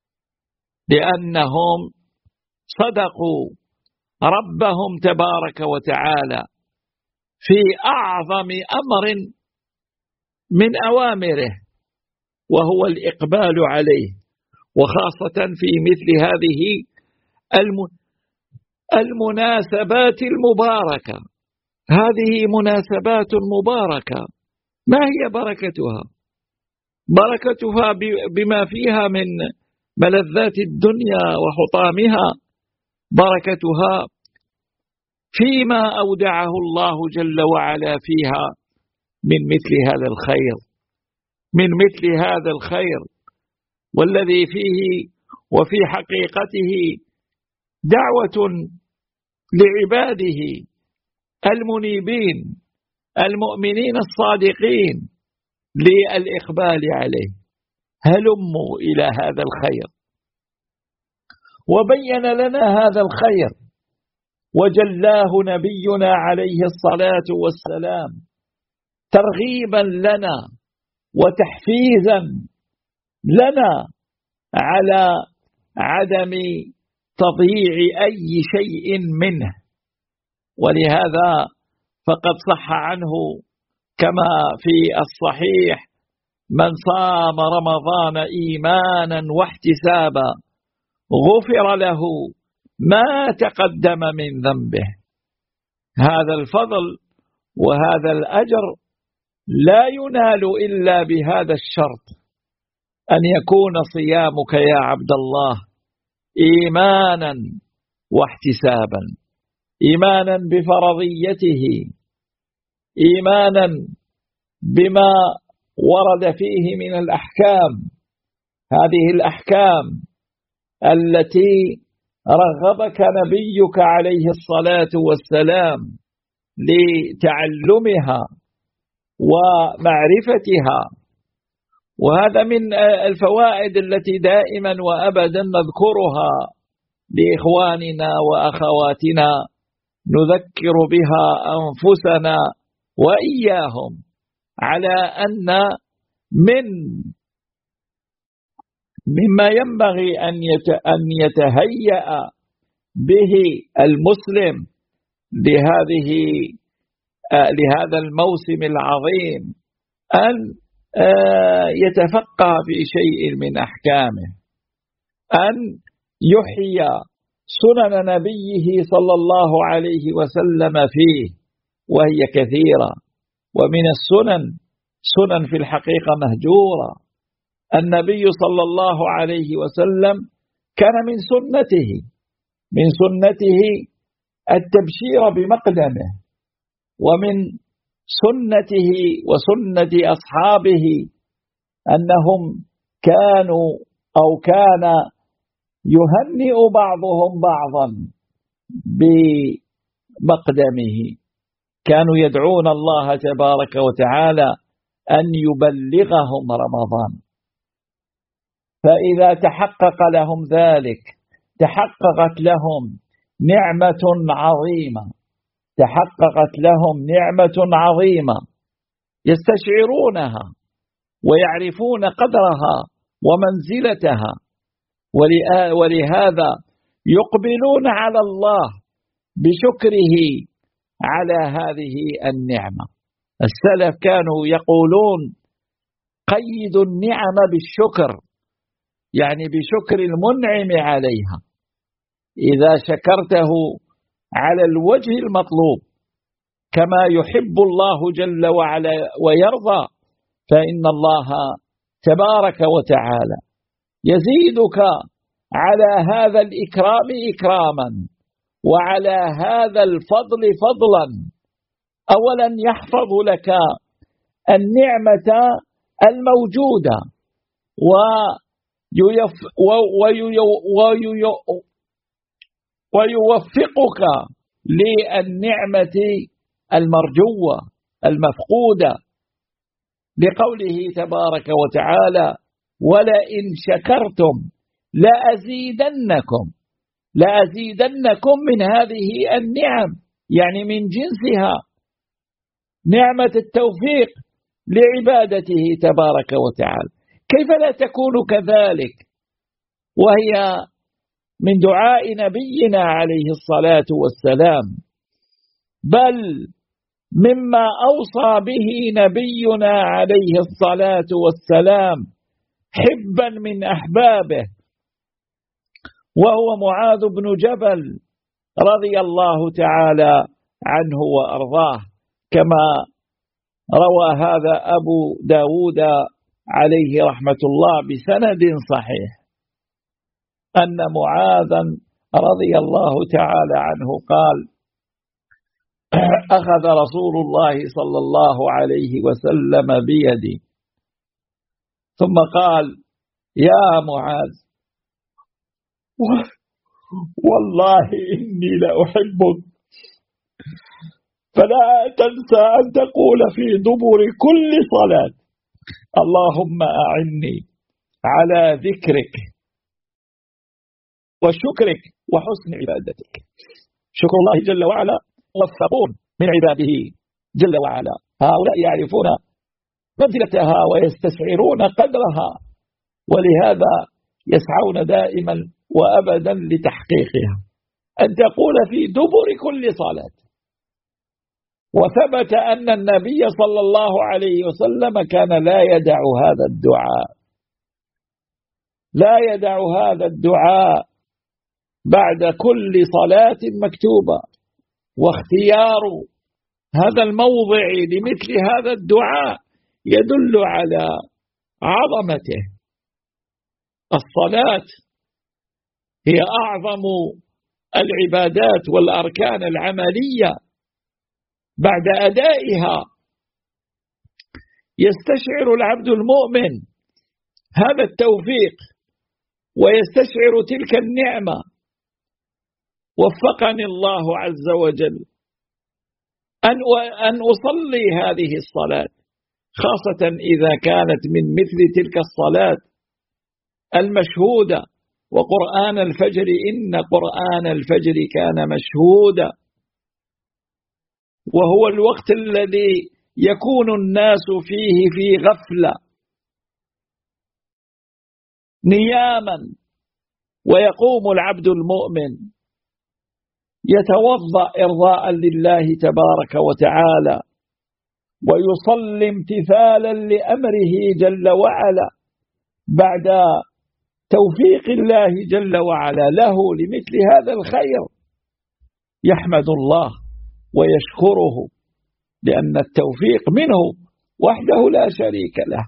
لأنهم صدقوا ربهم تبارك وتعالى في أعظم أمر من أوامره، وهو الإقبال عليه، وخاصة في مثل هذه المناسبات المباركة. هذه مناسبات مباركة، ما هي بركتها؟ بركتها بما فيها من ملذات الدنيا وحطامها بركتها فيما أودعه الله جل وعلا فيها من مثل هذا الخير، من مثل هذا الخير، والذي فيه وفي حقيقته دعوة لعباده المنيبين المؤمنين الصادقين للإقبال عليه. هلموا إلى هذا الخير، وبين لنا هذا الخير وجلاه نبينا عليه الصلاة والسلام ترغيبا لنا وتحفيزا لنا على عدم تضييع أي شيء منه. ولهذا فقد صح عنه كما في الصحيح: من صام رمضان إيمانا واحتسابا غفر له ما تقدم من ذنبه. هذا الفضل وهذا الأجر لا ينال إلا بهذا الشرط، أن يكون صيامك يا عبد الله إيمانا واحتسابا، إيمانا بفرضيته، إيمانا بما ورد فيه من الأحكام، هذه الأحكام التي رغبك نبيك عليه الصلاة والسلام لتعلمها ومعرفتها. وهذا من الفوائد التي دائما وأبدا نذكرها لإخواننا وأخواتنا، نذكر بها أنفسنا وإياهم على أن مما ينبغي أن يتهيأ به المسلم لهذا الموسم العظيم أن يتفقه في شيء من أحكامه، أن يحيي سنن نبيه صلى الله عليه وسلم فيه، وهي كثيرة. ومن السنن سنن في الحقيقة مهجورة. النبي صلى الله عليه وسلم كان من سنته التبشير بمقدمه، ومن سنته وسنة أصحابه أنهم كان يهنئ بعضهم بعضا بمقدمه. كانوا يدعون الله تبارك وتعالى أن يبلغهم رمضان، فإذا تحقق لهم ذلك تحققت لهم نعمة عظيمة، تحققت لهم نعمة عظيمة يستشعرونها ويعرفون قدرها ومنزلتها، ولهذا يقبلون على الله بشكره على هذه النعمة. السلف كانوا يقولون: قيدوا النعم بالشكر، يعني بشكر المنعم عليها. إذا شكرته على الوجه المطلوب كما يحب الله جل وعلا ويرضى، فإن الله تبارك وتعالى يزيدك على هذا الإكرام إكراما، وعلى هذا الفضل فضلا. أولا يحفظ لك النعمة الموجودة ويوفقك للنعمة المرجوة المفقودة، لقوله تبارك وتعالى: ولئن شكرتم لأزيدنكم من هذه النعم، يعني من جنسها نعمة التوفيق لعبادته تبارك وتعالى. كيف لا تكون كذلك وهي من دعاء نبينا عليه الصلاة والسلام، بل مما أوصى به نبينا عليه الصلاة والسلام حبا من أحبابه، وهو معاذ بن جبل رضي الله تعالى عنه وأرضاه، كما روى هذا أبو داود عليه رحمة الله بسند صحيح. أن معاذا رضي الله تعالى عنه قال: أخذ رسول الله صلى الله عليه وسلم بيدي ثم قال: يا معاذ، والله إني لأحبك، فلا تنسى أن تقول في دبر كل صلاة: اللهم أعني على ذكرك وشكرك وحسن عبادتك. شكر الله جل وعلا موفقون من عباده جل وعلا، هؤلاء يعرفون منزلتها ويستشعرون قدرها، ولهذا يسعون دائما وأبدا لتحقيقها، أن تقول في دبر كل صلاة. وثبت أن النبي صلى الله عليه وسلم كان لا يدع هذا الدعاء، لا يدع هذا الدعاء بعد كل صلاة مكتوبة. واختيار هذا الموضع لمثل هذا الدعاء يدل على عظمته. الصلاة هي أعظم العبادات والأركان العملية، بعد أدائها يستشعر العبد المؤمن هذا التوفيق ويستشعر تلك النعمة. وفقني الله عز وجل أن أصلي هذه الصلاة، خاصة إذا كانت من مثل تلك الصلاة المشهودة. وقرآن الفجر، إن قرآن الفجر كان مشهودا، وهو الوقت الذي يكون الناس فيه في غفلة نياما، ويقوم العبد المؤمن يتوضأ إرضاء لله تبارك وتعالى، ويصلي امتثالا لأمره جل وعلا بعد توفيق الله جل وعلا له لمثل هذا الخير، يحمد الله ويشكره، لأن التوفيق منه وحده لا شريك له،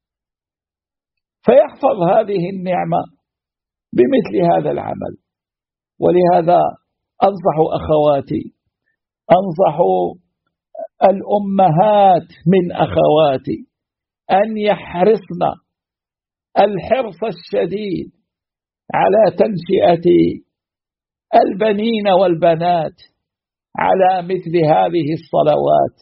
فيحفظ هذه النعمة بمثل هذا العمل. ولهذا أنصح أخواتي، أنصح الأمهات من أخواتي أن يحرصن الحرص الشديد على تنشئة البنين والبنات على مثل هذه الصلوات،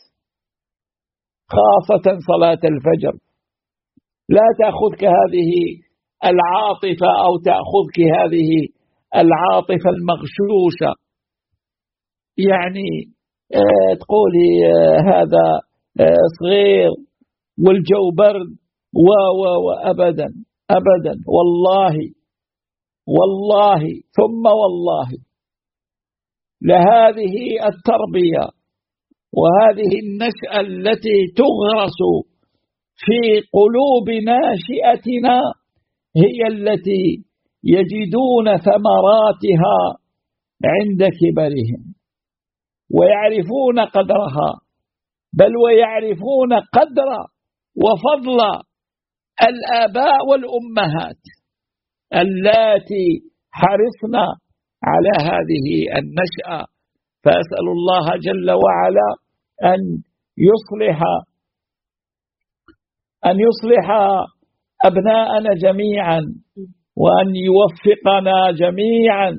خاصة صلاة الفجر. لا تأخذك هذه العاطفة أو تأخذك هذه العاطفة المغشوشة، يعني تقولي هذا صغير والجو برد وأبدا أبدا، والله ثم والله لهذه التربية وهذه النشأة التي تغرس في قلوب ناشئتنا هي التي يجدون ثمراتها عند كبرهم، ويعرفون قدرها، بل ويعرفون قدر وفضل الآباء والأمهات اللاتي حرصنا على هذه النشأة. فأسأل الله جل وعلا أن يصلح أبناءنا جميعا، وأن يوفقنا جميعا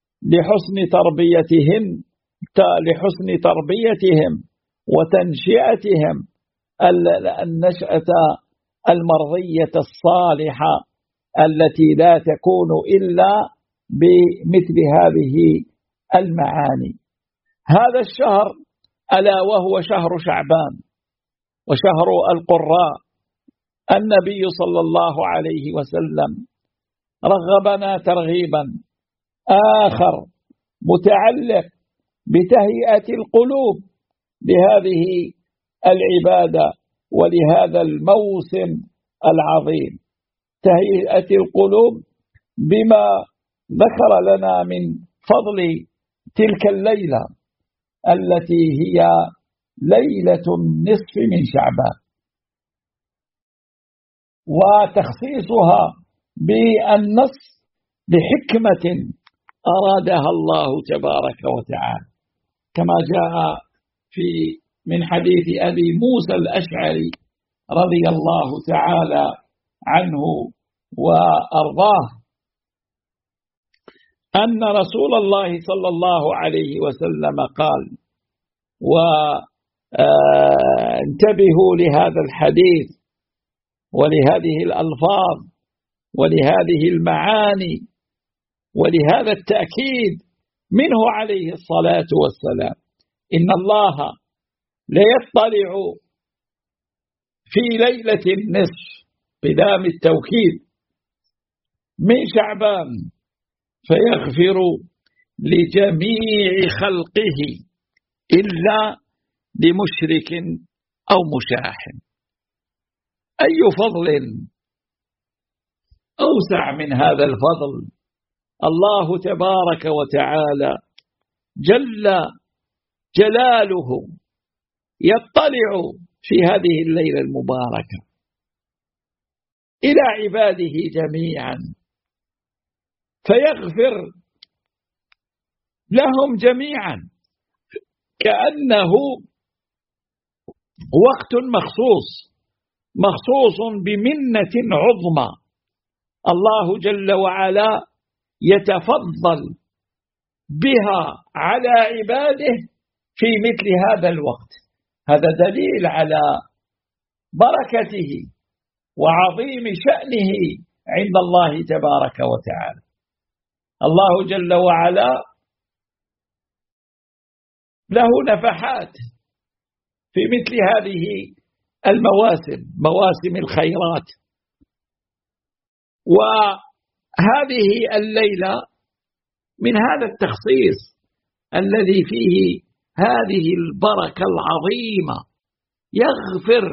لحسن تربيتهم وتنشئتهم النشأة المرضية الصالحة التي لا تكون إلا بمثل هذه المعاني. هذا الشهر ألا وهو شهر شعبان وشهر القراء، النبي صلى الله عليه وسلم رغبنا ترغيبا آخر متعلق بتهيئة القلوب لهذه العبادة ولهذا الموسم العظيم، تهيئة القلوب بما ذكر لنا من فضل تلك الليلة التي هي ليلة النصف من شعبان، وتخصيصها بالنص لحكمة أرادها الله تبارك وتعالى، كما جاء من حديث أبي موسى الأشعري رضي الله تعالى عنه وأرضاه أن رسول الله صلى الله عليه وسلم قال، وانتبهوا لهذا الحديث ولهذه الألفاظ ولهذه المعاني ولهذا التأكيد منه عليه الصلاة والسلام: إن الله ليطلع في ليلة النصف بدام التوكيد من شعبان فيغفر لجميع خلقه إلا لمشرك أو مشاحن. أي فضل أوسع من هذا الفضل؟ الله تبارك وتعالى جل جلاله يطلع في هذه الليلة المباركة إلى عباده جميعا فيغفر لهم جميعا، كأنه وقت مخصوص بمنة عظمى. الله جل وعلا يتفضل بها على عباده في مثل هذا الوقت. هذا دليل على بركته وعظيم شأنه عند الله تبارك وتعالى. الله جل وعلا له نفحات في مثل هذه المواسم، مواسم الخيرات. وهذه الليلة من هذا التخصيص الذي فيه هذه البركة العظيمة، يغفر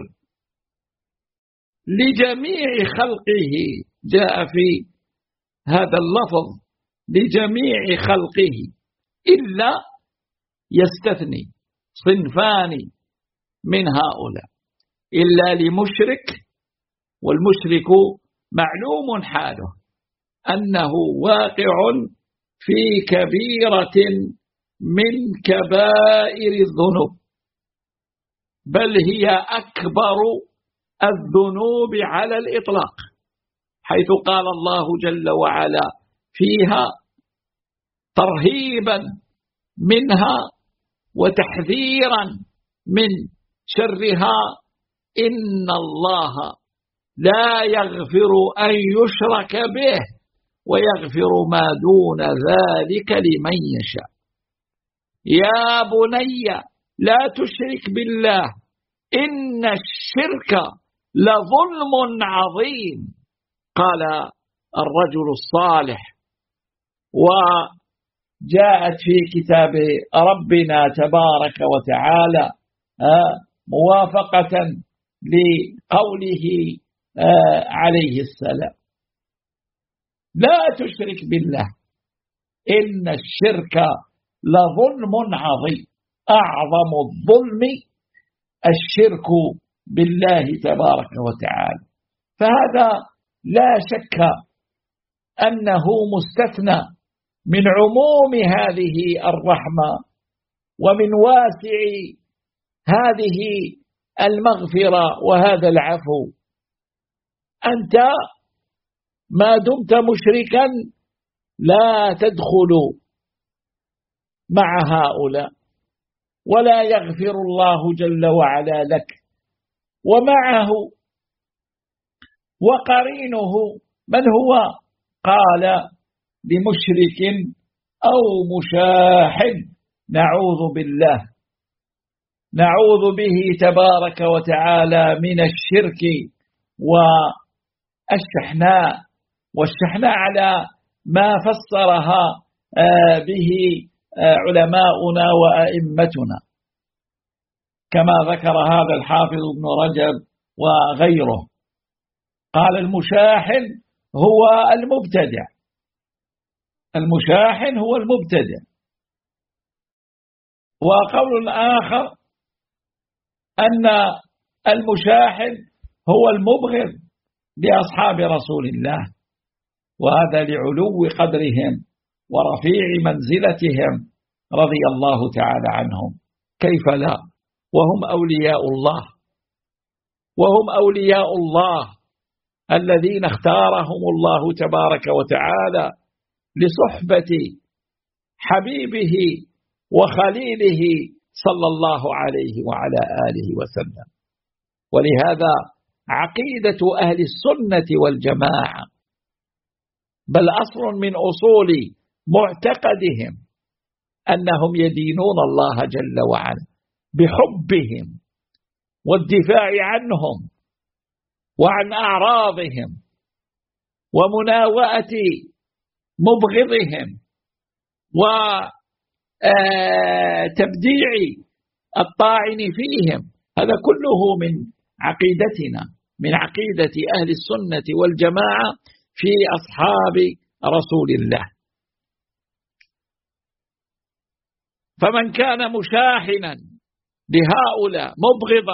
لجميع خلقه. جاء في هذا اللفظ لجميع خلقه، إلا يستثني صنفان من هؤلاء: إلا لمشرك، والمشرك معلوم حاله أنه واقع في كبيرة من كبائر الذنوب، بل هي أكبر الذنوب على الإطلاق، حيث قال الله جل وعلا فيها ترهيبا منها وتحذيرا من شرها: إن الله لا يغفر أن يشرك به ويغفر ما دون ذلك لمن يشاء. يا بني لا تشرك بالله إن الشرك لظلم عظيم، قال الرجل الصالح. وجاءت في كتاب ربنا تبارك وتعالى موافقة لقوله عليه السلام: لا تشرك بالله إن الشرك لظلم عظيم. أعظم الظلم الشرك بالله تبارك وتعالى. فهذا لا شك أنه مستثنى من عموم هذه الرحمة ومن واسع هذه المغفرة وهذا العفو. أنت ما دمت مشركا لا تدخل مع هؤلاء، ولا يغفر الله جل وعلا لك. ومعه وقرينه من هو؟ قال: بمشرك أو مشاحن. نعوذ بالله، نعوذ به تبارك وتعالى من الشرك والشحناء. والشحناء على ما فسرها به علماؤنا وأئمتنا، كما ذكر هذا الحافظ ابن رجب وغيره. قال: المشاحن هو المبتدع، المشاحن هو المبتدع. وقول آخر أن المشاحن هو المبغض لأصحاب رسول الله. وهذا لعلو قدرهم ورفيع منزلتهم رضي الله تعالى عنهم. كيف لا وهم أولياء الله، وهم أولياء الله الذين اختارهم الله تبارك وتعالى لصحبة حبيبه وخليله صلى الله عليه وعلى آله وسلم. ولهذا عقيدة أهل السنة والجماعة بل أصل من أصول معتقدهم أنهم يدينون الله جل وعلا بحبهم والدفاع عنهم وعن أعراضهم ومناوئة مبغضهم وتبديع الطاعن فيهم. هذا كله من عقيدتنا، من عقيدة أهل السنة والجماعة في أصحاب رسول الله. فمن كان مشاحنا لهؤلاء مبغضا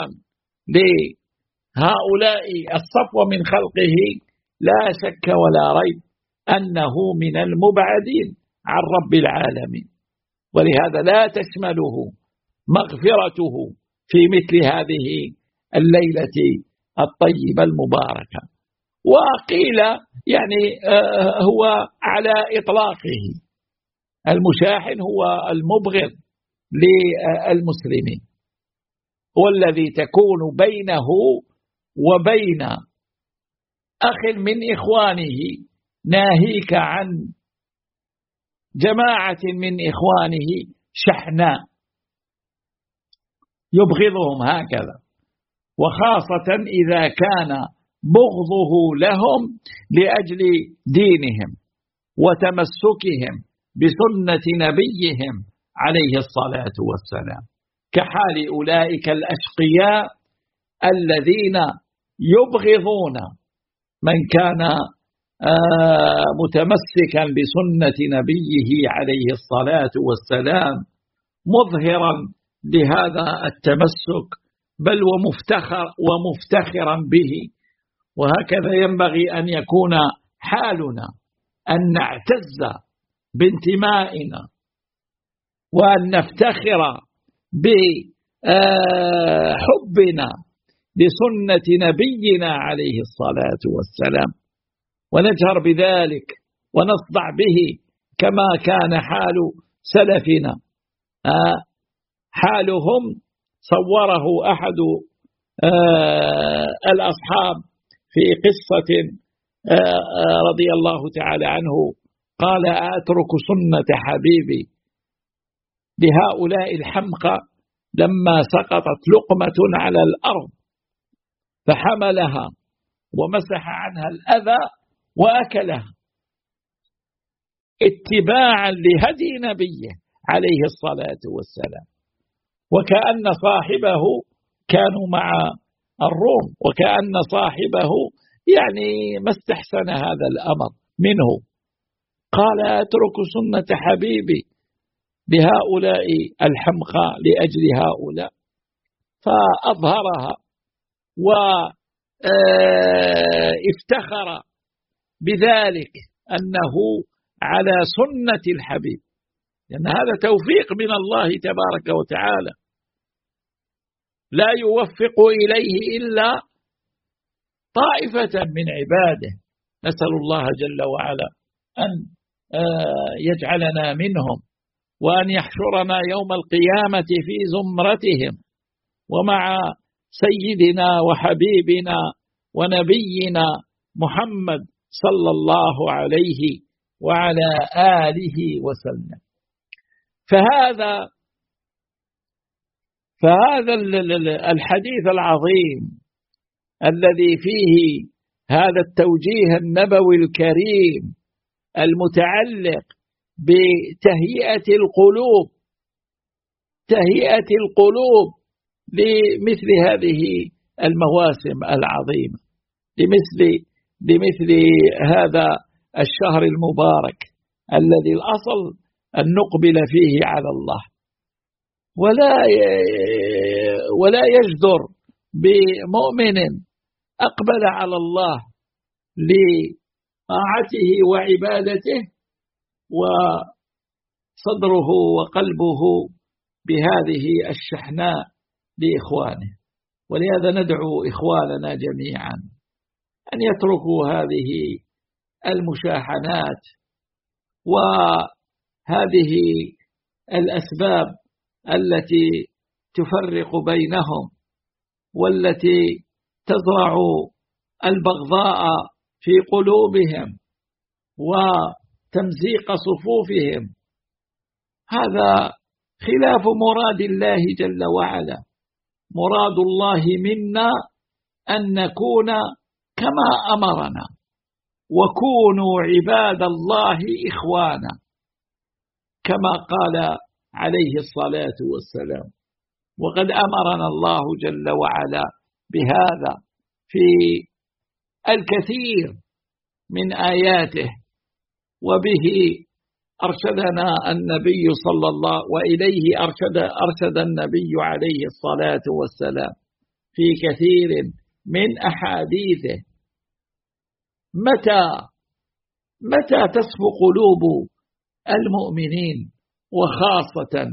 لهؤلاء الصفوة من خلقه لا شك ولا ريب أنه من المبعدين عن رب العالمين. ولهذا لا تشمله مغفرته في مثل هذه الليلة الطيبة المباركة. وقيل يعني هو على إطلاقه، المشاحن هو المبغض للمسلمين، هو الذي تكون بينه وبين أخ من إخوانه ناهيك عن جماعة من إخوانه شحناء يبغضهم هكذا، وخاصة إذا كان بغضه لهم لأجل دينهم وتمسكهم بسنة نبيهم عليه الصلاة والسلام، كحال أولئك الأشقياء الذين يبغضون من كان متمسكا بسنة نبيه عليه الصلاة والسلام، مظهرا لهذا التمسك بل ومفتخرا به. وهكذا ينبغي أن يكون حالنا، أن نعتز بانتمائنا وأن نفتخر بحبنا لسنة نبينا عليه الصلاة والسلام، ونجهر بذلك ونصدع به كما كان حال سلفنا. حالهم صوره أحد الأصحاب في قصة رضي الله تعالى عنه، قال: أترك سنة حبيبي لهؤلاء الحمقى لما سقطت لقمة على الأرض فحملها ومسح عنها الأذى وأكلها اتباعا لهدي نبيه عليه الصلاة والسلام. وكأن صاحبه كانوا مع الروم، وكأن صاحبه يعني ما استحسن هذا الأمر منه. قال: أترك سنة حبيبي لهؤلاء الحمقى لأجل هؤلاء، فأظهرها وافتخر بذلك أنه على سنة الحبيب، لأن هذا توفيق من الله تبارك وتعالى لا يوفق إليه إلا طائفة من عباده. نسأل الله جل وعلا أن يجعلنا منهم، وأن يحشرنا يوم القيامة في زمرتهم ومع سيدنا وحبيبنا ونبينا محمد صلى الله عليه وعلى آله وسلم. فهذا الحديث العظيم الذي فيه هذا التوجيه النبوي الكريم المتعلق بتهيئة القلوب، تهيئة القلوب لمثل هذه المواسم العظيمة، لمثل هذا الشهر المبارك الذي الأصل أن نقبل فيه على الله، ولا يجدر بمؤمن أقبل على الله طاعته وعبادته، وصدره وقلبه بهذه الشحناء لإخوانه. ولهذا ندعو إخواننا جميعا أن يتركوا هذه المشاحنات وهذه الأسباب التي تفرق بينهم والتي تزرع البغضاء في قلوبهم وتمزيق صفوفهم. هذا خلاف مراد الله جل وعلا. مراد الله منا أن نكون كما أمرنا: وكونوا عباد الله إخوانا، كما قال عليه الصلاة والسلام. وقد أمرنا الله جل وعلا بهذا في الكثير من آياته، وبه أرشدنا النبي صلى الله وإليه أرشد النبي عليه الصلاة والسلام في كثير من أحاديثه. متى تصفو قلوب المؤمنين، وخاصة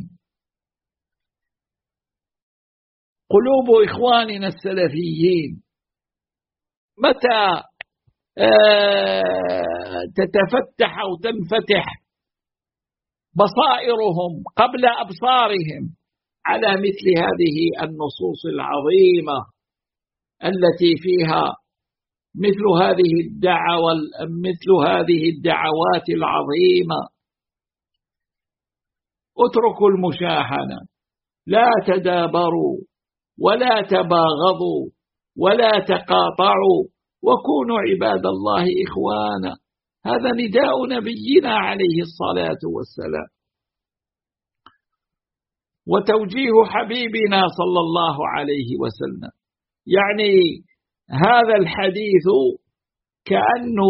قلوب إخواننا السلفيين، متى تتفتح أو تنفتح بصائرهم قبل أبصارهم على مثل هذه النصوص العظيمة التي فيها مثل هذه الدعوات العظيمة. اتركوا المشاحنة، لا تدابروا ولا تباغضوا ولا تقاطعوا، وكونوا عباد الله إخوانا. هذا نداء نبينا عليه الصلاة والسلام، وتوجيه حبيبنا صلى الله عليه وسلم. يعني هذا الحديث كأنه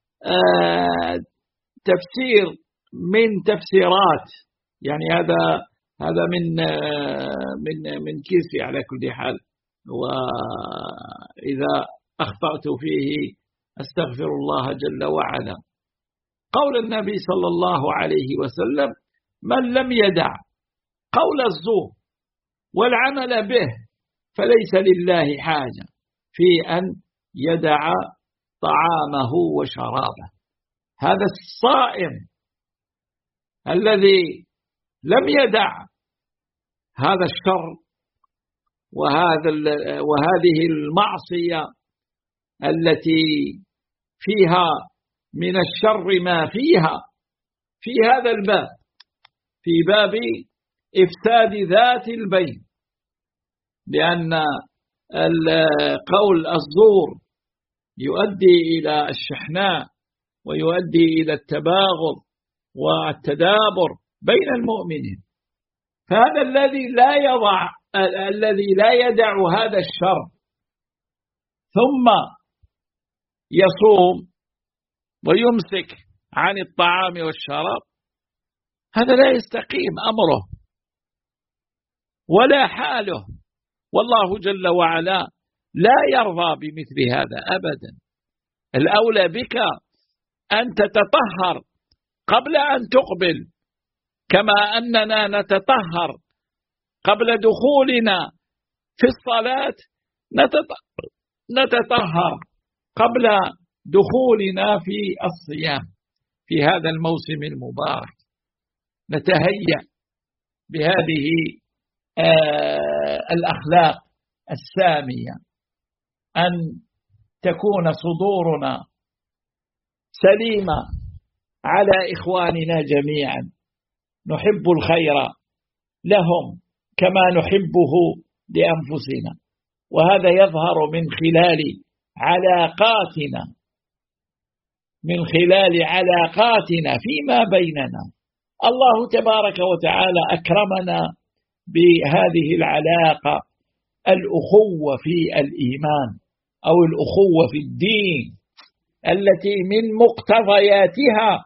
تفسير من تفسيرات، يعني هذا من كيسي على كل حال، وإذا أخطأت فيه أستغفر الله جل وعلا. قول النبي صلى الله عليه وسلم: من لم يدع قول الزور والعمل به فليس لله حاجة في أن يدع طعامه وشرابه. هذا الصائم الذي لم يدع هذا الشر وهذه المعصية التي فيها من الشر ما فيها، في هذا الباب، في باب إفساد ذات البين، لأن قول الزور يؤدي إلى الشحناء ويؤدي إلى التباغض والتدابر بين المؤمنين. فهذا الذي لا يدع هذا الشر ثم يصوم ويمسك عن الطعام والشراب، هذا لا يستقيم أمره ولا حاله، والله جل وعلا لا يرضى بمثل هذا أبدا. الأولى بك أن تتطهر قبل أن تقبل، كما أننا نتطهر قبل دخولنا في الصلاة، نتطهر قبل دخولنا في الصيام في هذا الموسم المبارك. نتهيأ بهذه الأخلاق السامية، أن تكون صدورنا سليمة على إخواننا جميعا، نحب الخير لهم كما نحبه لأنفسنا، وهذا يظهر من خلال علاقاتنا فيما بيننا. الله تبارك وتعالى أكرمنا بهذه العلاقة، الأخوة في الإيمان أو الأخوة في الدين، التي من مقتضياتها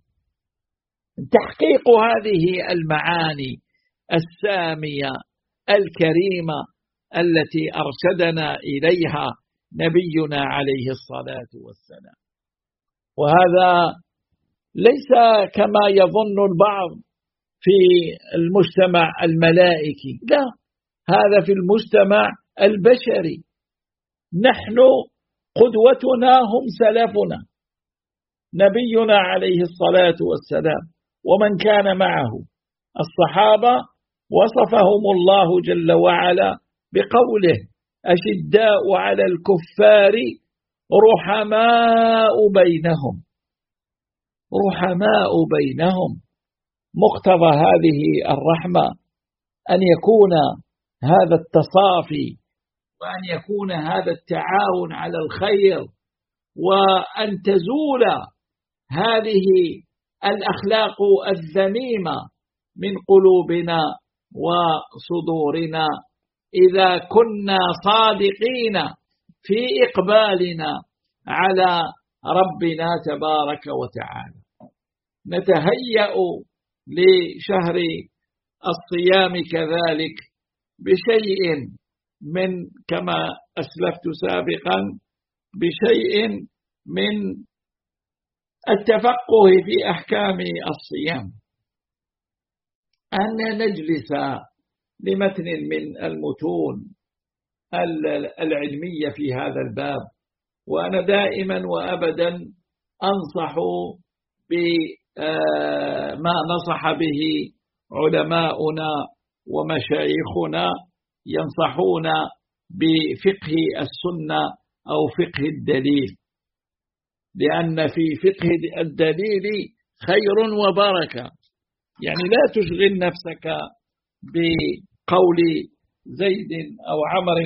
تحقيق هذه المعاني السامية الكريمة التي أرشدنا إليها نبينا عليه الصلاة والسلام. وهذا ليس كما يظن البعض في المجتمع الملائكي، لا، هذا في المجتمع البشري. نحن قدوتنا هم سلفنا، نبينا عليه الصلاة والسلام ومن كان معه. الصحابة وصفهم الله جل وعلا بقوله: أشداء على الكفار رحماء بينهم. رحماء بينهم، مقتضى هذه الرحمة أن يكون هذا التصافي، وأن يكون هذا التعاون على الخير، وأن تزول هذه الأخلاق الذميمة من قلوبنا وصدورنا إذا كنا صادقين في إقبالنا على ربنا تبارك وتعالى. نتهيأ لشهر الصيام كذلك بشيء من، كما أسلفت سابقا، بشيء من التفقه في أحكام الصيام، أن نجلس لمتن من المتون العلمية في هذا الباب. وأنا دائما وأبدا أنصح بما نصح به علماؤنا ومشايخنا، ينصحون بفقه السنة أو فقه الدليل، لأن في فقه الدليل خير وبركة. يعني لا تشغل نفسك بقول زيد أو عمر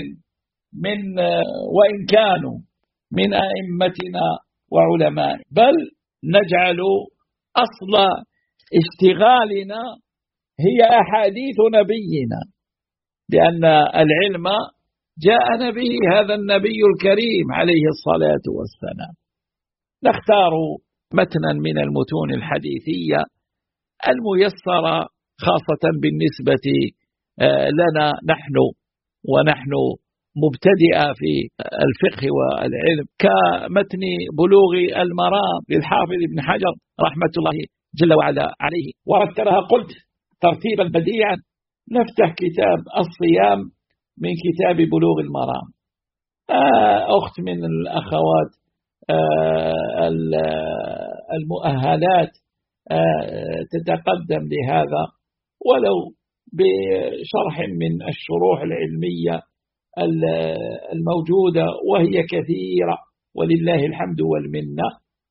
وإن كانوا من أئمتنا وعلماء، بل نجعل أصل اشتغالنا هي أحاديث نبينا، لأن العلم جاءنا به هذا النبي الكريم عليه الصلاة والسلام. نختار متنا من المتون الحديثية الميسرة خاصة بالنسبة لنا ونحن مبتدئة في الفقه والعلم، كمتن بلوغ المرام للحافظ ابن حجر رحمة الله جل وعلا عليه. ورتبها قلت ترتيبا بديعا. نفتح كتاب الصيام من كتاب بلوغ المرام. أخت من الأخوات المؤهلات تتقدم لهذا ولو بشرح من الشروح العلمية الموجودة، وهي كثيرة ولله الحمد والمنة.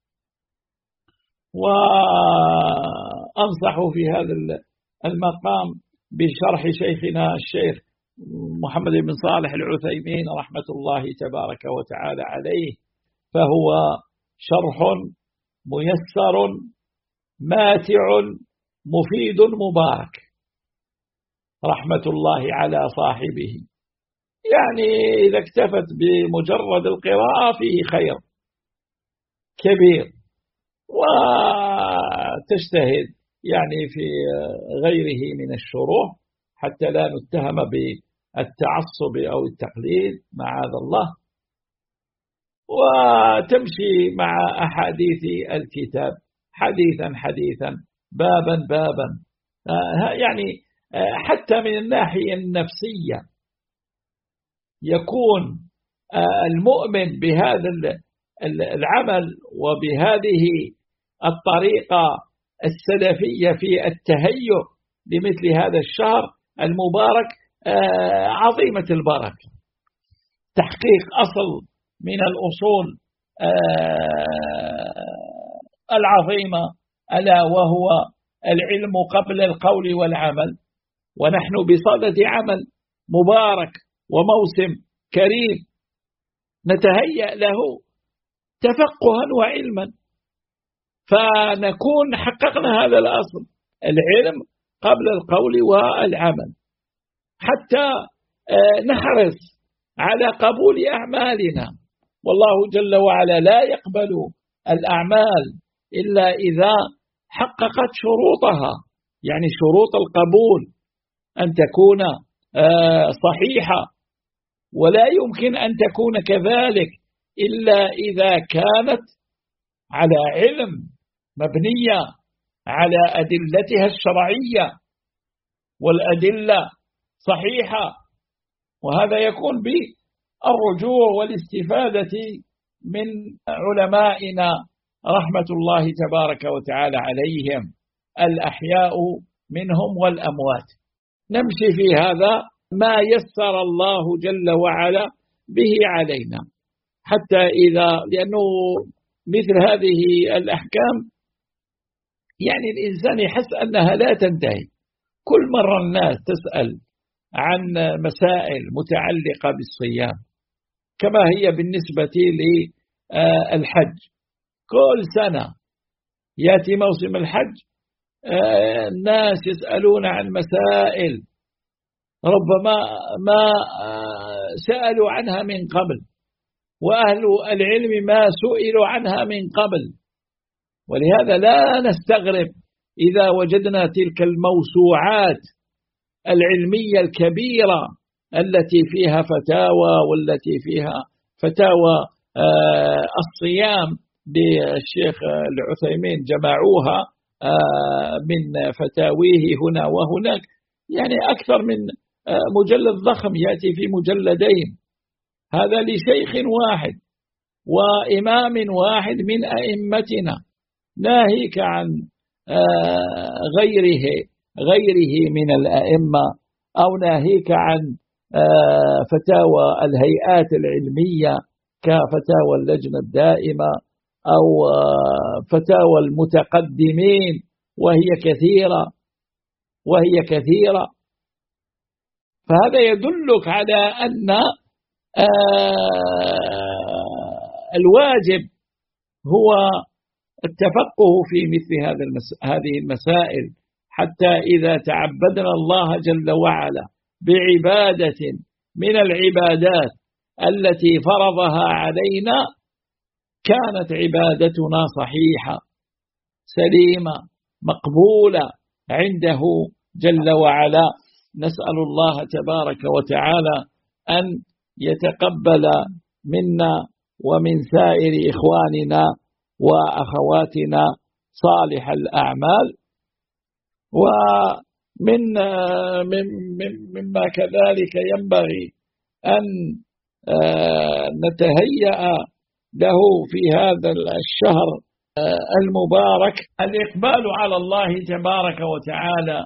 وأنصح في هذا المقام بشرح شيخنا الشيخ محمد بن صالح العثيمين رحمة الله تبارك وتعالى عليه، فهو شرح ميسر ماتع مفيد مبارك رحمة الله على صاحبه. يعني إذا اكتفت بمجرد القراءة فيه خير كبير، وتجتهد يعني في غيره من الشروح حتى لا نتهم بالتعصب أو التقليد معاذ الله، وتمشي مع أحاديث الكتاب حديثا حديثا بابا بابا. يعني حتى من الناحية النفسية يكون المؤمن بهذا العمل وبهذه الطريقة السلفية في التهيؤ لمثل هذا الشهر المبارك عظيمة البركة. تحقيق أصل من الأصول العظيمة، ألا وهو العلم قبل القول والعمل. ونحن بصدد عمل مبارك وموسم كريم نتهيأ له تفقها وعلما، فنكون حققنا هذا الأصل، العلم قبل القول والعمل، حتى نحرص على قبول أعمالنا. والله جل وعلا لا يقبل الأعمال إلا إذا حققت شروطها، يعني شروط القبول أن تكون صحيحة، ولا يمكن أن تكون كذلك إلا إذا كانت على علم، مبنية على أدلتها الشرعية والأدلة صحيحة. وهذا يكون بالرجوع والاستفادة من علمائنا رحمة الله تبارك وتعالى عليهم، الأحياء منهم والأموات. نمشي في هذا ما يسر الله جل وعلا به علينا، حتى لأنه مثل هذه الأحكام يعني الإنسان يحس أنها لا تنتهي. كل مرة الناس تسأل عن مسائل متعلقة بالصيام، كما هي بالنسبة للحج. كل سنة يأتي موسم الحج الناس يسألون عن مسائل ربما ما سألوا عنها من قبل، وأهل العلم ما سئلوا عنها من قبل. ولهذا لا نستغرب إذا وجدنا تلك الموسوعات العلمية الكبيرة التي فيها فتاوى، والتي فيها فتاوى الصيام بالشيخ العثيمين جمعوها من فتاويه هنا وهناك، يعني أكثر من مجلد ضخم يأتي في مجلدين. هذا لشيخ واحد وإمام واحد من أئمتنا، ناهيك عن غيره من الأئمة، أو ناهيك عن فتاوى الهيئات العلمية كفتاوى اللجنة الدائمة أو فتاوى المتقدمين، وهي كثيرة. فهذا يدلك على أن الواجب هو التفقه في مثل هذه المسائل، حتى إذا تعبدنا الله جل وعلا بعبادة من العبادات التي فرضها علينا كانت عبادتنا صحيحة سليمة مقبولة عنده جل وعلا. نسأل الله تبارك وتعالى أن يتقبل منا ومن سائر إخواننا وأخواتنا صالح الأعمال. مما كذلك ينبغي أن نتهيأ له في هذا الشهر المبارك الإقبال على الله تبارك وتعالى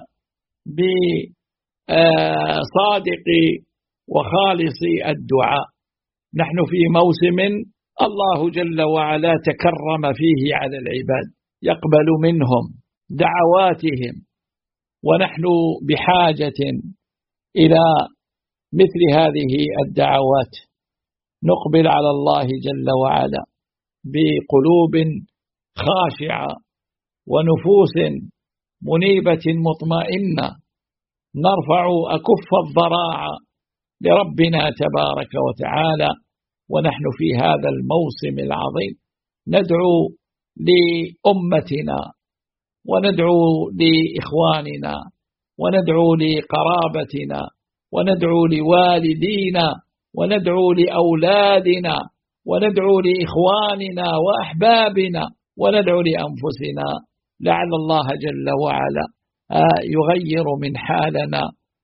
بصادق وخالص الدعاء. نحن في موسم الله جل وعلا تكرم فيه على العباد، يقبل منهم دعواتهم، ونحن بحاجة إلى مثل هذه الدعوات. نقبل على الله جل وعلا بقلوب خاشعة ونفوس منيبة مطمئنة، نرفع أكف الضراعة لربنا تبارك وتعالى. ونحن في هذا الموسم العظيم ندعو لأمتنا، وندعو لإخواننا، وندعو لقرابتنا، وندعو لوالدينا، وندعو لأولادنا، وندعو لإخواننا وأحبابنا، وندعو لأنفسنا، لعل الله جل وعلا يغير من حالنا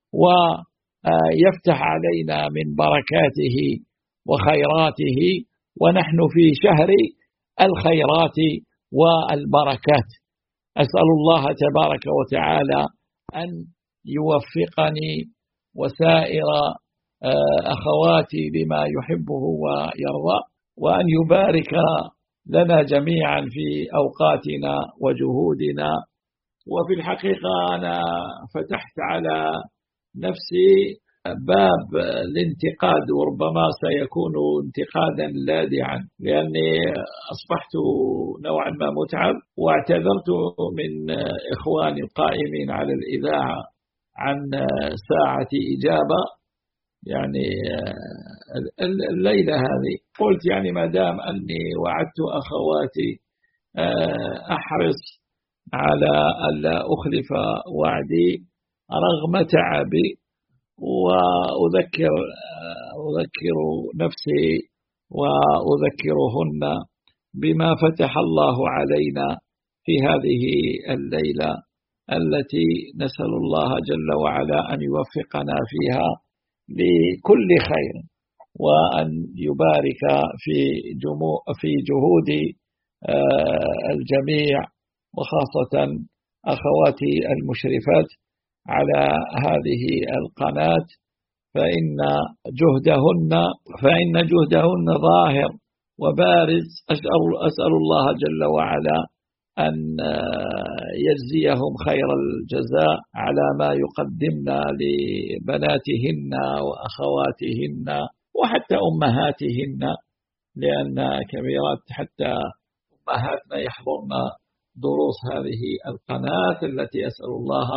ويفتح علينا من بركاته وخيراته، ونحن في شهر الخيرات والبركات. أسأل الله تبارك وتعالى أن يوفقني وسائر أخواتي لما يحبه ويرضى، وأن يبارك لنا جميعا في أوقاتنا وجهودنا. وفي الحقيقة أنا فتحت على نفسي باب الانتقاد، وربما سيكون انتقادا لاذعا، لأني أصبحت نوعا ما متعب، واعتذرت من إخواني القائمين على الإذاعة عن ساعة إجابة. يعني الليلة هذه قلت يعني ما دام أني وعدت أخواتي أحرص على ألا أخلف وعدي رغم تعبي، وأذكر نفسي وأذكرهن بما فتح الله علينا في هذه الليلة التي نسأل الله جل وعلا أن يوفقنا فيها لكل خير، وأن يبارك في جهود الجميع، وخاصة أخواتي المشرفات على هذه القناة، فإن جهدهن ظاهر وبارز. أسأل الله جل وعلا أن يجزيهم خير الجزاء على ما يقدمنا لبناتهن وأخواتهن وحتى أمهاتهن، لأن كبيرات حتى أمهاتنا يحضرن دروس هذه القناة التي أسأل الله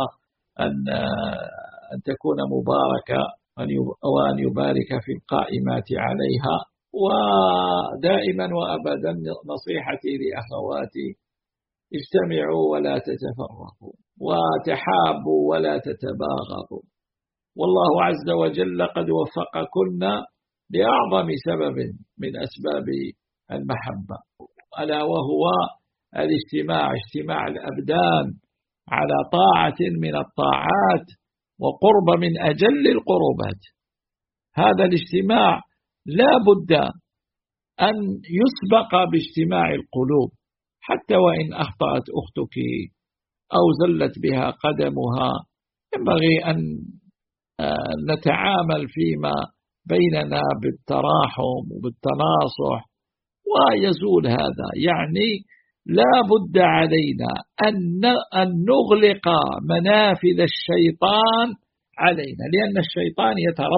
أن تكون مباركة وأن يبارك في القائمات عليها. ودائما وأبدا نصيحتي لأخواتي: اجتمعوا ولا تتفرقوا، وتحابوا ولا تتباغضوا، والله عز وجل قد وفقكن لأعظم سبب من أسباب المحبة، ألا وهو اجتماع الأبدان على طاعة من الطاعات وقرب من أجل القربات. هذا الاجتماع لا بد أن يسبق باجتماع القلوب، حتى وإن أخطأت أختك أو زلت بها قدمها ينبغي أن نتعامل فيما بيننا بالتراحم وبالتناصح ويزول هذا. يعني لا بد علينا أن نغلق منافذ الشيطان علينا، لأن الشيطان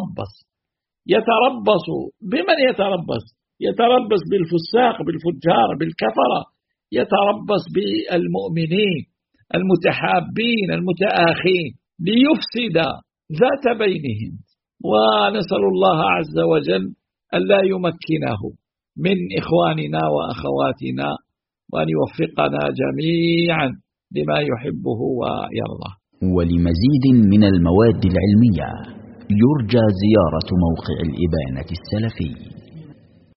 يتربص بمن يتربص بالفساق، بالفجار، بالكفرة، يتربص بالمؤمنين المتحابين المتآخين ليفسد ذات بينهم. ونسأل الله عز وجل ألا يمكنه من إخواننا وأخواتنا، وأن يوفقنا جميعا لما يحبه ويرضاه. ولمزيد من المواد العلمية يرجى زيارة موقع الإبانة السلفي.